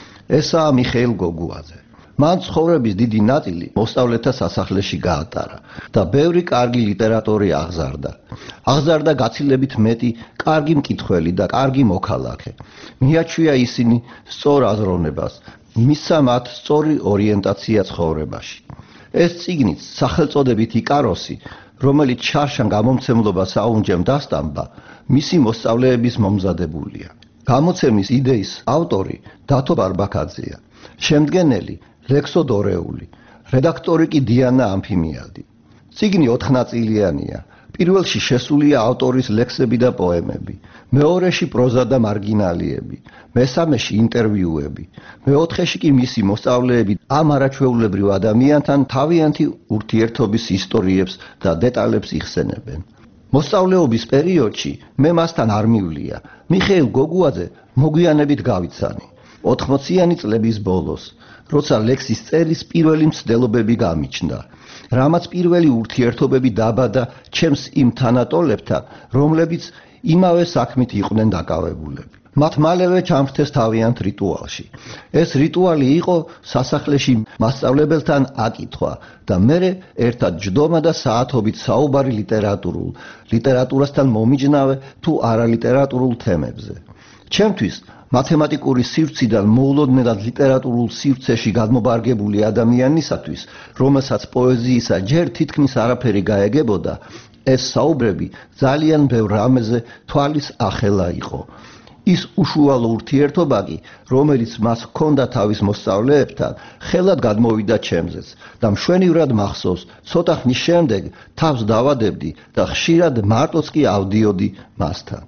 ესაა მიხეილ გოგუაძე. მან ცხოვრების დიდი ნაწილი მოსწავლეთა სასახლეში გაატარა და ბევრი კარგი ლიტერატორი აღზარდა. აღზარდა გაცილებით მეტი კარგი მკითხველი და კარგი მოქალაქე. მიაჩვია ისინი სწორ აზროვნებას, მისცა მათ სწორი ორიენტაცია ცხოვრებაში. ეს წიგნიც სახელწოდებით იკაროსი, რომელიც ჩარშან გამომცემლობას აუნჯემ დასტამბა, მისი მოსწავლეების მომზადებულია. გამოცემის იდეის ავტორი დათო ბარბაქაძეა. შემდგენელი ლექსო დორეული, რედაქტორი კი დიანა ამფიმიადი. წიგნი ოთხნაწილიანია. პირველში შესულია ავტორის ლექსები და პოემები, მეორეში პროზა და მარგინალიები, მესამეში ინტერვიუები, მეოთხეში კი მისი მოსწავლეები ამ არაჩვეულებრივ ადამიანთან თავიანთი ურთიერთობის ისტორიებს და დეტალებს იხსენებენ. მოსწავლეობის პერიოდში მე მასთან არ მივლია. მიხეილ გოგუაძე მოგვიანებით გავიცანი. ოთხმოციანი წლების ბოლოს, როცა ლექსის წერის პირველი მცდელობები გამიჩნდა, რამაც პირველი ურთიერთობები დაბადა ჩემს იმ თანატოლებთან, რომლებიც იმავე საქმით იყვნენ დაკავებულები. მათ მალევე ჩამრთეს თავიანთ რიტუალში. ეს რიტუალი იყო სასახლეში მასწავლებელთან აკითხვა და მერე ერთად ჯდომა და საათობით საუბარი ლიტერატურულ, ლიტერატურასთან მომიჯნავე თუ არალიტერატურულ თემებზე. ჩემთვის მათემატიკური სივრციდან მოულოდნელად ლიტერატურულ სივრცეში გადმობარგებული ადამიანისათვის, რომელსაც პოეზიისა ჯერ თითქმის არაფერი გაეგებოდა, ეს საუბრები ძალიან ბევრ რამეზე თვალის ახელა იყო. ის უშუალო ურთიერთობა კი, რომელიც მას ჰქონდა თავის მოსწავლეებთან, ხელად გადმოვიდა ჩემზეც და მშვენივრად მახსოვს, ცოტა ხნის შემდეგ თავს დავადებდი და ხშირად მარტოც კი ავდიოდი მასთან.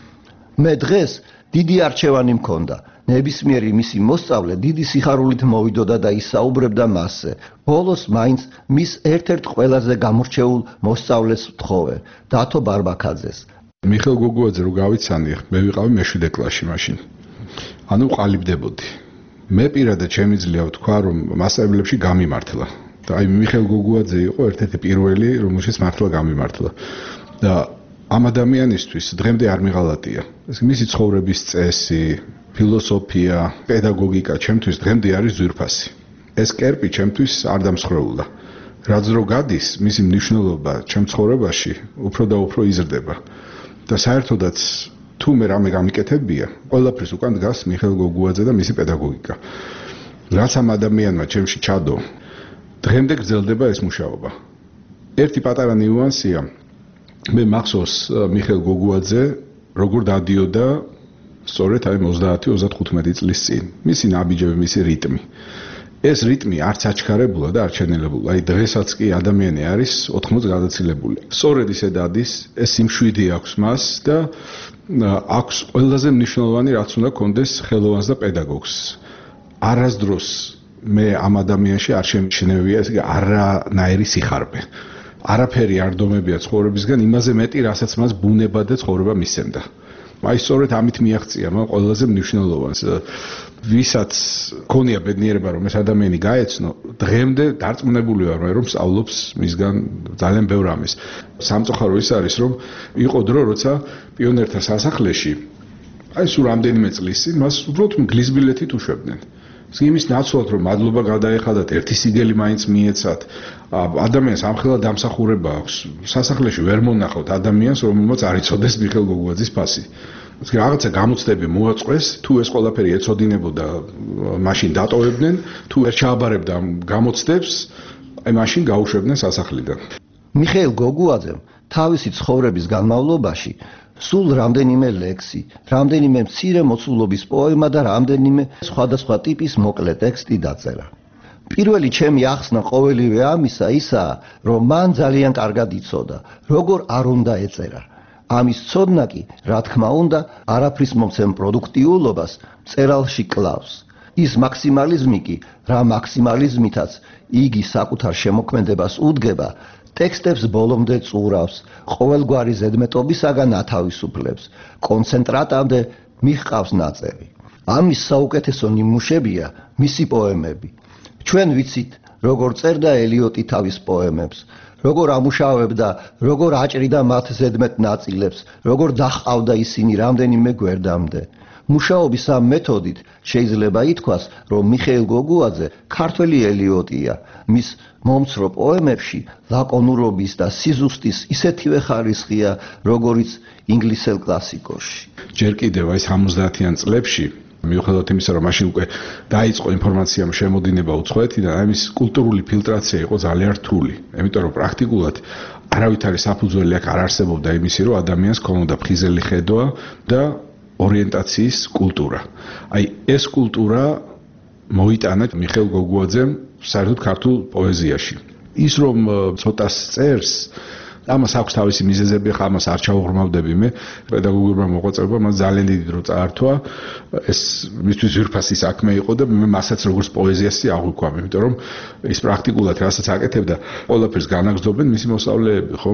მე დღეს დიდი არჩევანი მქონდა. ნებისმიერი მისი მოსწავლე დიდი სიხარულით მოვიდოდა და ისაუბრებდა მასზე. ბოლოს მაინც მის ერთ-ერთ ყველაზე გამორჩეულ მოსწავლეს ვთხოვე, დათო ბარბაქაძეს. მიხეილ გოგუაძე რო გავიცანი, მე ვიყავი მეშვიდე კლასში მაშინ. ანუ ყალიბდებოდი. მე პირადად შემიძლია ვთქვა, რომ მასწავლებლებში გამიმართლა. და აი მიხეილ გოგუაძე იყო ერთ-ერთი პირველი, რომელშიც მართლა გამიმართლა. და ამ ადამიანისთვის დღემდე არ მიღალატია. ეს მისი ცხოვრების წესი, ფილოსოფია, პედაგოგიკა ჩემთვის დღემდე არის ძვირფასი. ეს კერპი ჩემთვის არ დამსხვრეულა. რაც რო გადის, მისი მნიშვნელობა ჩემ ცხოვრებაში უფრო და უფრო იზრდება. და საერთოდაც თუ მე რამე გამიკეთებია, ყველაფრის უკან დგას მიხეილ გოგუაძე და მისი პედაგოგიკა. რაც ამ ადამიანმა ჩემში ჩადო, დღემდე გრძელდება ეს მუშაობა. ერთი პატარა ნიუანსია, მე მახსოვს მიხეილ გოგუაძე როგორ დადიოდა სწორედ აი ოცდაათი ოცდათხუთმეტი წლის წინ. მისი ნაბიჯები, მისი რიტმი. ეს რიტმი არც აჩქარებულა და არ ჩენელებულა. აი დღესაც კი ადამიანი არის ოთხმოც გადაცილებული. სწორედ ისე დადის, ეს სიმშვიდე აქვს მას და აქვს ყველაზე მნიშვნელოვანი რაც უნდა კონდეს ხელოვანს და პედაგოგს. არასდროს მე ამ ადამიანში არ შემჩნევია ეს არანაირი სიხარბე. არაფერი არ დომებია ცხოვრებისგან იმაზე მეტი, რასაც მას ბუნება და ცხოვრება მისცემდა. აი სწორედ ამით მიაღწია მან ყველაზე მნიშვნელოვანს. ვისაც ქონია ბედნიერება რომ ეს ადამიანი გაეცნო, დღემდე დარწმუნებული ვარ რომ სწავლობს მისგან ძალიან ბევრ რამეს. სამწუხარო ის არის რომ იყო დრო როცა პიონერთა სასახლეში აი სულ რამდენიმე წლის წინ მას უბრალოდ მგლის ბილეთით უშვებდნენ. იმის ნაცვლად რომ მადლობა გადაეხადათ, ერთი სიგელი მაინც მიეცათ, ადამიანს ამხელა დამსახურება აქვს. სასახლეში ვერ მონახავთ ადამიანს, რომელმაც არ იცოდეს მიხეილ გოგუაძის ფასი. ეს რაღაცა გამოცდები მოაწყვეს, თუ ეს ყველაფერი ეცოდინებოდა, მაშინ დატოვებდნენ, თუ ვერ ჩააბარებდა ამ გამოცდებს, აი მაშინ გაუშვებდნენ სასახლიდან. მიხეილ გოგუაძემ თავისი ცხოვრების განმავლობაში სულ რამდენიმე ლექსი, რამდენიმე მცირე მოცულობის პოემა და რამდენიმე სხვადასხვა ტიპის მოკლე ტექსტი დაწერა. პირველი ჩემი ახსნა ყოველივე ამისა ისაა, რომ მან ძალიან კარგად იცოდა, როგორ არ უნდა ეწერა. ამის ცოდნა კი, რა თქმა უნდა, არაფრის მომცემ პროდუქტიულობას წერალში კლავს. ის მაქსიმალიზმი კი, რა მაქსიმალიზმითაც იგი საკუთარ შემოქმედებას უდგება, ტექსტებს ბოლომდე წურავს, ყოველგვარი ზედმეტობისაგან ათავისუფლებს, კონცენტრატამდე მიჰყავს ნაწერი. ამის საუკეთესო ნიმუშებია მისი პოემები. ჩვენ ვიცით, როგორ წერდა ელიოტი თავის პოემებს, როგორ ამუშავებდა, როგორ აჭრიდა მათ ზედმეტ ნაწილებს, როგორ დაჰყავდა ისინი რამდენიმე გვერდამდე. მუშაობის ამ მეთოდით შეიძლება ითქვას, რომ მიხეილ გოგუაძე ქართველი ელიოტია. მის მომცრო პოემებში ლაკონურობის და სიზუსტის ისეთივე ხარისხია, როგორიც ინგლისელ კლასიკოში. ჯერ კიდევ აი სამოცდაათიან წლებში მიუხედავად იმისა, რომ მაშინ უკვე დაიწყო ინფორმაციამ შემოდინება უცხოეთიდან, აი მის კულტურული ფილტრაცია იყო ძალიან რთული. იმიტომ რომ პრაქტიკულად არავითარი საფუძველი აქ არ არსებობდა იმისი, რომ ადამიანს ქონოდა ფხიზელი ხედვა და ორიენტაციის კულტურა. აი ეს კულტურა მოიტანა მიხეილ გოგუაძემ საერთოდ ქართულ პოეზიაში. ის რომ ცოტას წერს, ამას აქვს თავისი მიზეზები, ხა ამას არ ჩავუღრმავდები მე, პედაგოგურმა მოღვაწეობა მას ძალიან დიდი დრო წაართვა. ეს მისთვის ძვირფასი საქმე იყო და მე მასაც როგორც პოეზიასი აღვიქვამ, იმიტომ რომ ის პრაქტიკულად რასაც აკეთებდა, ყველაფერს განაგრძობენ მისი მოსწავლეები, ხო?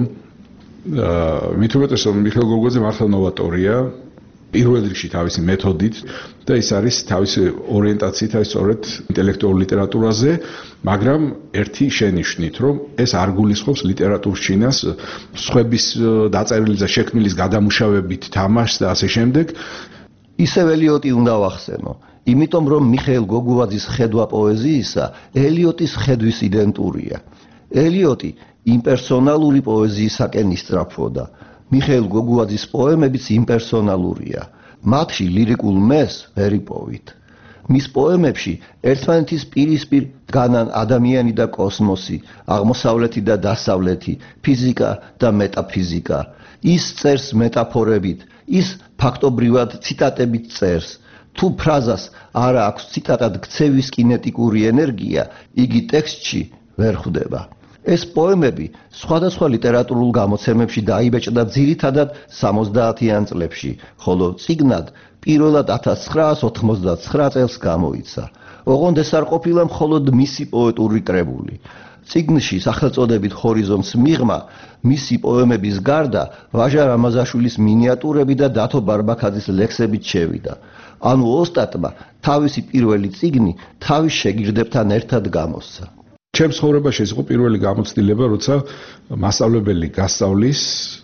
აა მით უმეტეს რომ მიხეილ გოგუაძე მართლა ნოვატორია. პირველ რიგში თავისი მეთოდით და ის არის თავისი ორიენტაციით არის სწორედ ინტელექტუალურ ლიტერატურაზე, მაგრამ ერთი შენიშვნით, რომ ეს არ გულისხმობს ლიტერატურის ჩინას, სხვების დაწერილი და შექმნილის გადამუშავებით თამაშს და ასე შემდეგ. ისევ ელიოტი უნდა ვახსენო, იმიტომ რომ მიხეილ გოგუაძის ხედვა პოეზიისა ელიოტის ხედვის იდენტურია. ელიოტი იმპერსონალური პოეზიისაკენ ისწრაფვოდა. მიხეილ გოგუაძის პოემებიც იმპერსონალურია. მათში ლირიკულ მეს ვერ იპოვით. მის პოემებში ერთმანეთის პირისპირ დგანან ადამიანი და კოსმოსი, აღმოსავლეთი და დასავლეთი, ფიზიკა და მეტაფიზიკა. ის წერს მეტაფორებით, ის ფაქტობრივად ციტატებით წერს. თუ ფრაზას არ აქვს ციტატად ქცევის კინეტიკური ენერგია, იგი ტექსტში ვერ ხვდება. ეს პოემები სხვადასხვა ლიტერატურულ გამოცემებში დაიბეჭდა ძირითადად სამოცდაათიან წლებში, ხოლო წიგნად პირველად ათას ცხრაას ოთხმოცდაცხრა წელს გამოიცა. ოღონდ ეს არ ყოფილა მხოლოდ მისი პოეტური კრებული. წიგნში სახელწოდებით ჰორიზონტს მიღმა მისი პოემების გარდა ვაჟა რამაზაშვილის მინიატურები და დათო ბარბაქაძის ლექსებით შევიდა. ანუ ოსტატმა თავისი პირველი წიგნი თავის შეგირდებთან ერთად გამოსცა. ჩემს ცხოვრებაში ეს იყო პირველი გამოცდილება, როცა მასწავლებელი გასწავლის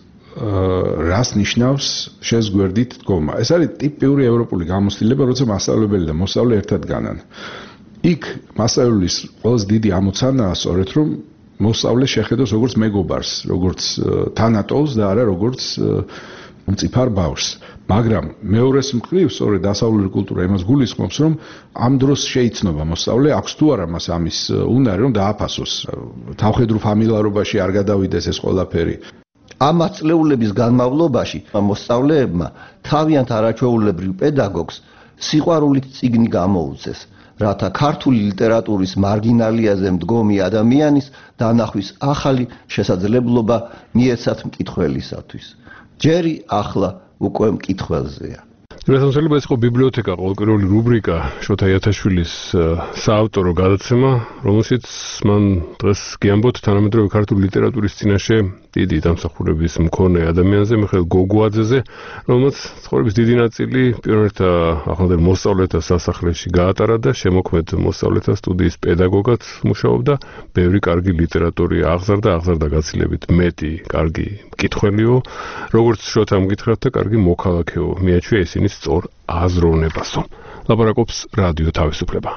რას ნიშნავს შეზგვერდით დგომა. ეს არის ტიპიური ევროპული გამოცდილება, როცა მასწავლებელი და მოსწავლე ერთად განან. იქ მასწავლებლის ყველაზე დიდი ამოცანაა სწორედ რომ მოსწავლე შეხედოს როგორც მეგობარს, როგორც თანატოლს და არა როგორც მწიფარ ბავშვს. მაგრამ მეორეს მხრივ, სწორედ დასავლური კულტურა იმას გულისხმობს, რომ ამ დროს შეიცნობა მოსწავლე, აქვს თუ არა მას ამის უნარი, რომ დააფასოს. თავხედრულ ფამილარობაში არ გადავიდეს ეს ყველაფერი. ამ ათწლეულების განმავლობაში მოსწავლეებმა თავიანთ არაჩვეულებრივ პედაგოგს სიყვარულით წიგნი გამოუწეს, რათა ქართული ლიტერატურის მარგინალიაზე მდგომი ადამიანის დანახვის ახალი შესაძლებლობა მიეცათ მკითხველისათვის. ჯერი ახლა უკვე მკითხველზეა. რასამსელება ეს იყო ბიბლიოთეკა, ყოველკვირეული რუბრიკა შოთა იათაშვილის საავტორო გადაცემა, რომელშიც მან დღეს გიამბოთ თანამედროვე ქართული ლიტერატურის წინაშე დიდი დამსახურების მქონე ადამიანზე, მიხეილ გოგუაძეზე, რომელმაც ცხოვრების დიდი ნაწილი პიონერთა ახლანდელ მოსწავლეთა სასახლეში გაატარა და შემოქმედ მოსწავლეთა სტუდიის პედაგოგად მუშაობდა. ბევრი კარგი ლიტერატორი აღზარდა, აღზარდა გაცილებით მეტი კარგი მკითხველიო, როგორც შოთა მკითხავთ და კარგი მოქალაქეო. მიაჩვია ისინი სწორ აზროვნებასო. ლაპარაკობს რადიო თავისუფლება.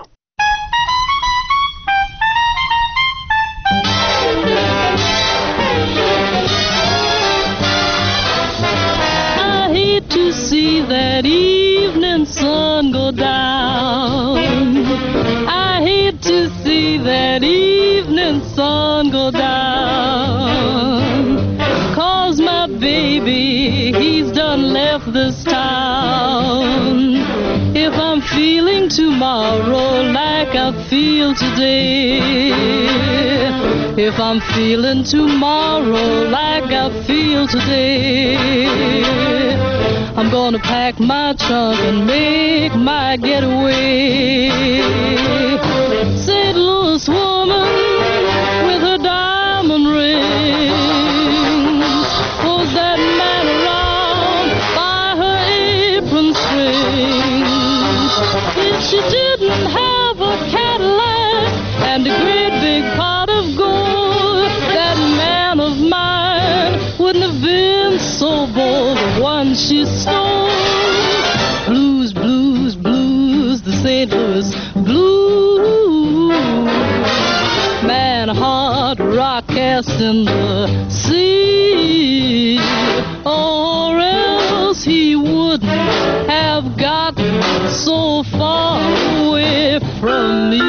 I hate to see that evening sun go down. I hate to see that evening sun go down. 'Cause my baby, he's done left this town. If I'm feeling tomorrow like I feel today, if I'm feeling tomorrow like I feel today, I'm gonna pack my trunk and make my getaway. Saint Louis woman with her diamond ring pulls that man around by her apron strings. If she didn't have a Cadillac and a great big pot of gold, that man of mine wouldn't have been so bold. The one she stole. Blues, blues, blues, the Saint Louis blues. Man, hard rock cast in the sea, or else he wouldn't have gotten so far away from me.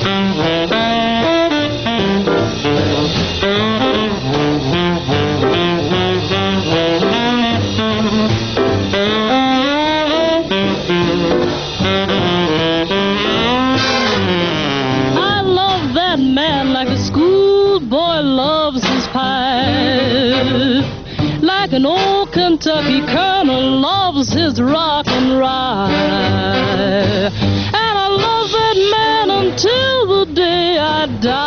An old Kentucky colonel loves his rock and rye, and I love that man until the day I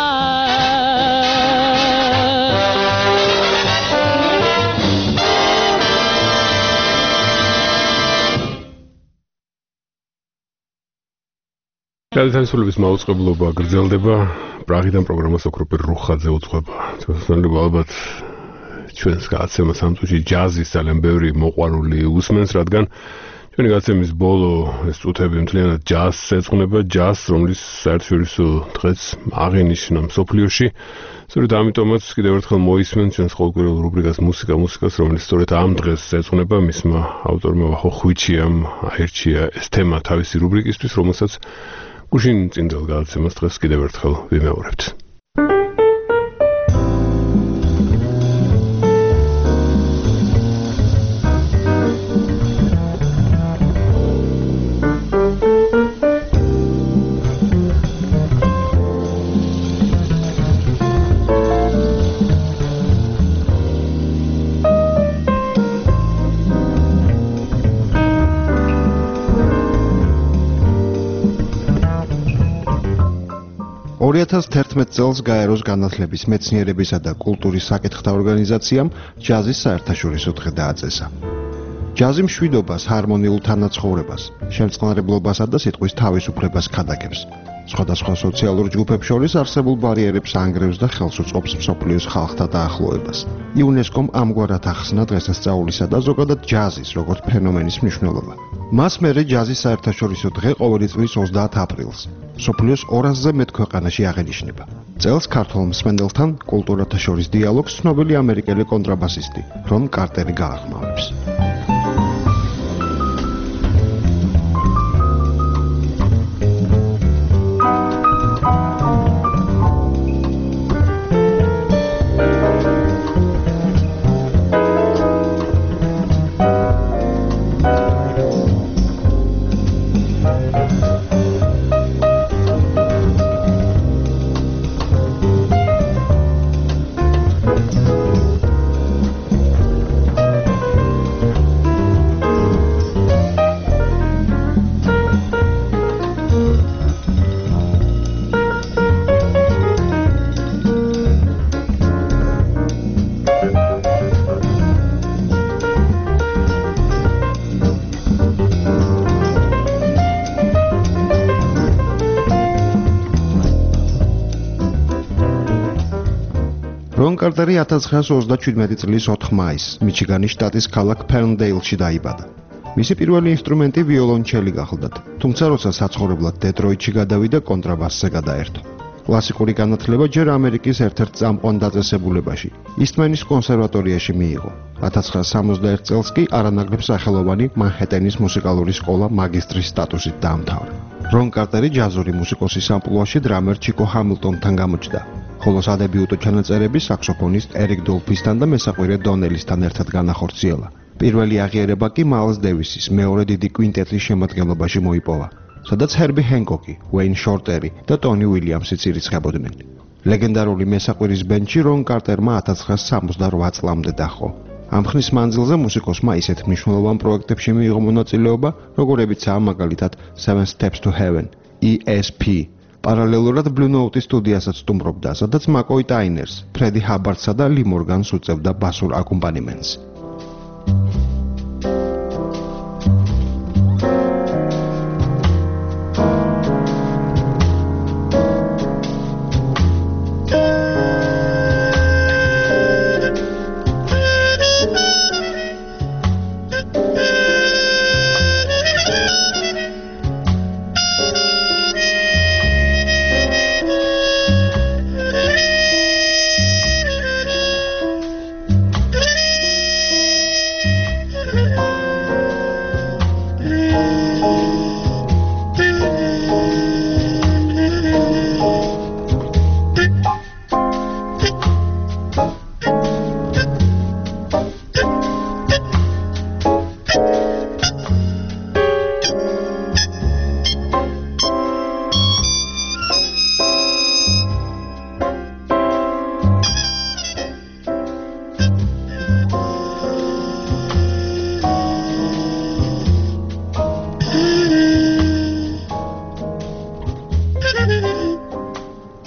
die. გადაცემის მაუწყებლობა გრძელდება. პრაღიდან პროგრამას ოქროპერ რუხაძე უძღვება. თვითონ ალბათ ჩვენს გადაცემას ამ წუთში ჯაზის ძალიან ბევრი მოყვარული უსმენს, რადგან ჩვენი გადაცემის ბოლო ეს წუთები მთლიანად ჯაზს ეძღვნება, ჯაზს, რომლის საერთაშორისო დღეს აღინიშნა მსოფლიოში. სწორედ ამიტომაც კიდევ ერთხელ მოისმენთ ჩვენს ყოველკვირეულ რუბრიკას მუსიკა მუსიკას, რომელიც სწორედ ამ დღეს ეძღვნება. მისმა ავტორმა ვახო ხვიჩიამ აირჩია ეს თემა თავისი რუბრიკისთვის, რომელსაც გუშინ წინდელ გადაცემას დღეს კიდევ ერთხელ ვიმეორებთ. ორი ათას თერთმეტ წელს გაეროს განათლების, მეცნიერებისა და კულტურის საკითხთა ორგანიზაციამ ჯაზის საერთაშორისო დღე დააწესა. ჯაზი მშვიდობას, ჰარმონიულ თანაცხოვრებას, შემწყნარებლობასა და სიტყვის თავისუფლებას ქადაგებს. სხვადასხვა სოციალურ ჯგუფებს შორის არსებულ ბარიერებს ანგრევს და ხელს უწყობს მსოფლიოს ხალხთა დაახლოებას. იუნესკომ ამგვარად ახსნა დღესასწაულისა და ზოგადად ჯაზის როგორც ფენომენის მნიშვნელობა. მას მერე ჯაზის საერთაშორისო დღე ყოველი წლის ოცდაათ აპრილს მსოფლიოს ორასზე მეტ ქვეყანაში აღენიშნება. წელს ქართველ მსმენელთან კულტურათა შორის დიალოგს ცნობილი ამერიკელი კონტრაბასისტი რონ კარტერი გააღრმავებს. რონ კარტერი ათას ცხრაას ოცდაშვიდმეტი წლის ოთხ მაისს მიჩიგანის შტატის ქალაქ ფერნდეილში დაიბადა. მისი პირველი ინსტრუმენტი ვიოლონჩელი გახლდათ, თუმცა როცა საცხოვრებლად დეტროიტში გადავიდა, კონტრაბასზე გადაერთო. კლასიკური განათლება ჯერ ამერიკის ერთ-ერთ წამყვან დაწესებულებაში, ისტმენის კონსერვატორიაში მიიღო. ათას ცხრაას სამოცდაერთ წელს კი არანაკლებ სახელოვანი მანჰეტენის მუსიკალური სკოლა მაგისტრის სტატუსით დაამთავრა. რონ კარტერი ჯაზური მუსიკოსის ამპლუაში დრამერ ჩიკო ჰამილტონთან გამოჩნდა. ხოლო სადებიუტო ჩანაწერები საქსოფონისტ ერიკ დოლფისთან და მესაყვირე დონელისთან ერთად განახორციელა. პირველი აღიარება კი მაილს დევისის მეორე დიდი კვინტეტის შემადგენლობაში მოიპოვა, სადაც ჰერბი ჰენკოკი, უეინ შორტერი და ტონი უილიამსიც ირიცხებოდნენ. ლეგენდარული მესაყვირის ბენდში რონ კარტერმა ათას ცხრაას სამოცდარვა წლამდე დაჰყო. ამ ხნის მანძილზე მუსიკოსმა ისეთ მნიშვნელოვან პროექტებში მიიღო მონაწილეობა, როგორებიცაა მაგალითად Seven Steps to Heaven, E S P. პარალელურად Blue Note-ის სტუდიასაც სტუმრობდა, სადაც მაკოი ტაინერს, ფრედი ჰაბარდსა და ლი მორგანს უწევდა ბასურ აკომპანიმენტს.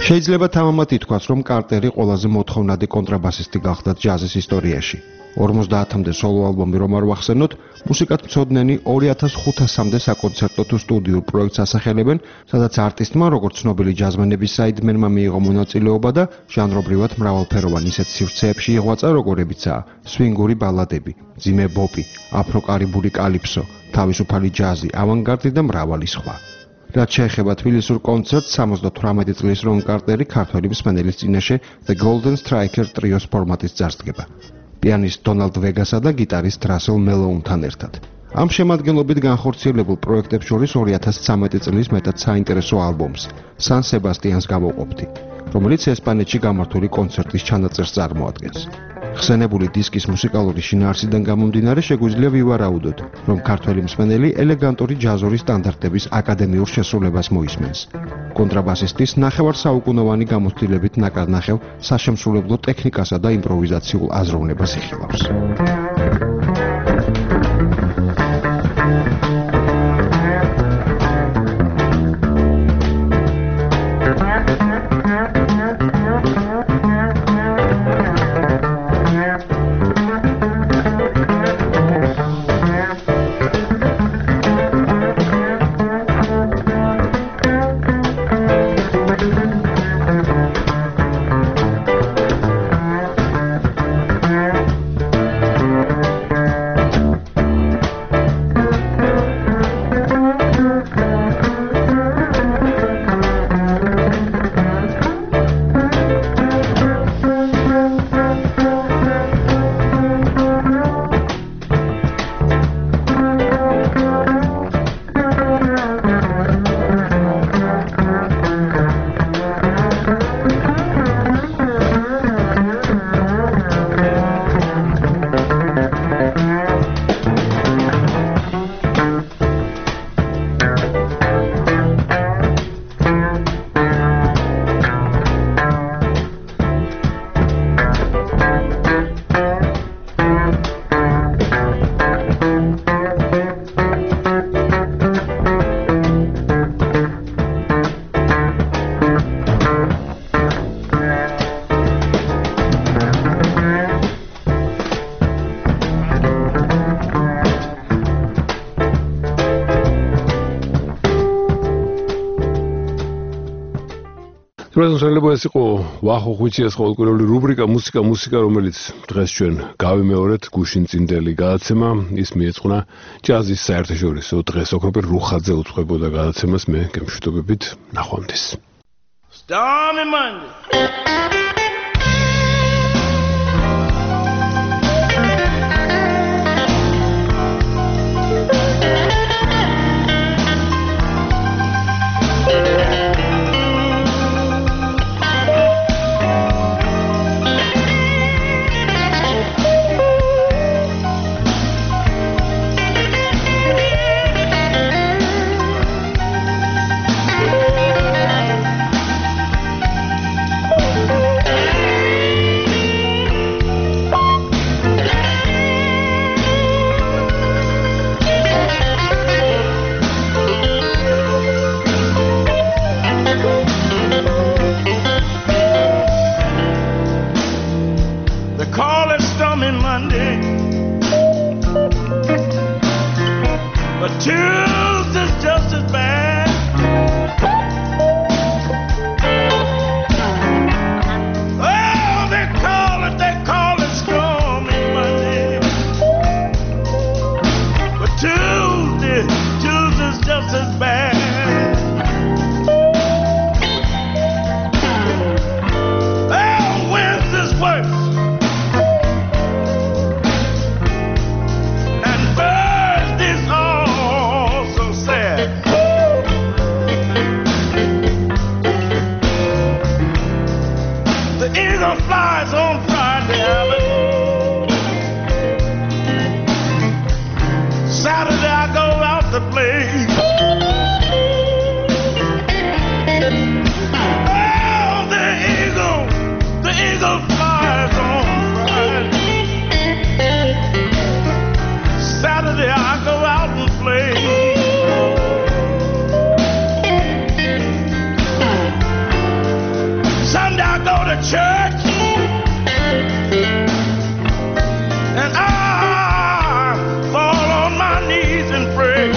შეიძლება თამამად ითქვას, რომ კარტერი ყველაზე მოთხოვნადი კონტრაბასისტი გახდა ჯაზის ისტორიაში. ორმოცდაათამდე სოლო ალბომი რომ არ ვახსენოთ, მუსიკათ მცოდნენი ორი ათას ხუთასამდე საკონცერტო თუ სტუდიურ პროექტს ასახელებენ, სადაც არტისტმა, როგორც ცნობილი ჯაზმენების საიდმენმა მიიღო მონაწილეობა და ჟანრობრივად მრავალფეროვან ისეთ სივრცეებში იღვაწა, როგორებიცაა სვინგური ბალადები, მძიმე ბოპი, აფრო-კარიბული კალიფსო, თავისუფალი ჯაზი, ავანგარდი და მრავალი სხვა. რაც შეეხება თბილისურ კონცერტს, სამოცდათვრამეტი წლის რონ კარტერი ქართველი მსმენელის წინაშე The Golden Striker ტრიოს ფორმატის ძარცდგება. პიანისტ დონალდ ვეგასა და გიტარისტ რასელ მელოუნთან ერთად. ამ შემადგენლობით განხორციელებულ პროექტებს შორის ორი ათას ცხრამეტი წლის მეტად საინტერესო ალბომს, სან სებასტიანს გავუყოფთი, რომელიც ესპანეთში გამართული კონცერტის ჩანაწერს წარმოადგენს. ხსენებული დისკის მუსიკალური შინაარსიდან გამომდინარე შეგვიძლია ვივარაუდოთ, რომ ქართველი მსმენელი ელეგანტური ჯაზური სტანდარტების აკადემიურ შესრულებას მოისმენს. კონტრაბასისტის ნახევარსაუკუნოვანი გამოცდილებით ნაკადნახევ საშემსრულებლო ტექნიკასა და იმპროვიზაციულ აზროვნებას იხილავს. ეს იყო ვახო ხვიჩიას ყოველკვირეული რუბრიკა მუსიკა მუსიკა, რომელიც დღეს ჩვენ გავიმეორეთ გუშინ წინდელი გადაცემა. ის მიეწყნა ჯაზის საერთაშორისო დღეს ოქროპერ რუხაძე უძღვებოდა გადაცემას. მე გემშვიდობებით, ნახვამდის. Stormy Monday. Tuesday's just as bad. Oh, they call it, they call it stormy Monday. But Tuesday, Tuesday's just as bad. Oh, Wednesday's worse. And Thursday's all so sad. The eagle flies on Friday, Alan. Saturday I go out to play. Oh, the eagle, the eagle flies on Friday. Saturday I go out and play. Sunday I go to church, and I fall on my knees and pray.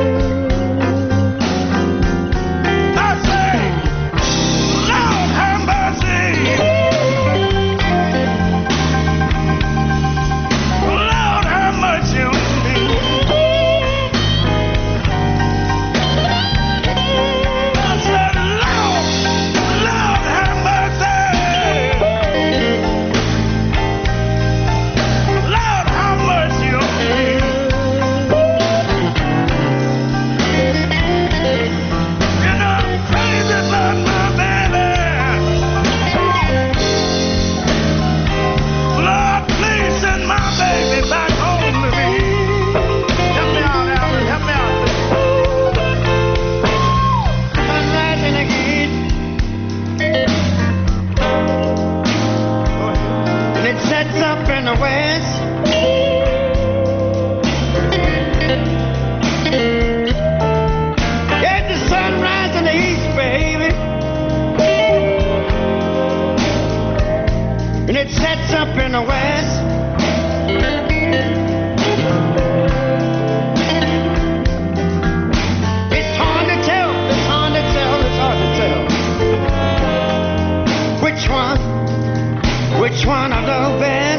I say, Lord have mercy. Lord have mercy on me. I said, Lord, Lord have mercy. Lord have mercy on me. You know I'm crazy about my baby. Lord, please send my baby back home to me. Help me out, Alvin. Help me out. I'm rising again. And it sets up in the west. Get the sunrise in the east, baby. And it sets up in the west. It's hard to tell, it's hard to tell, it's hard to tell. Which one, which one I love best?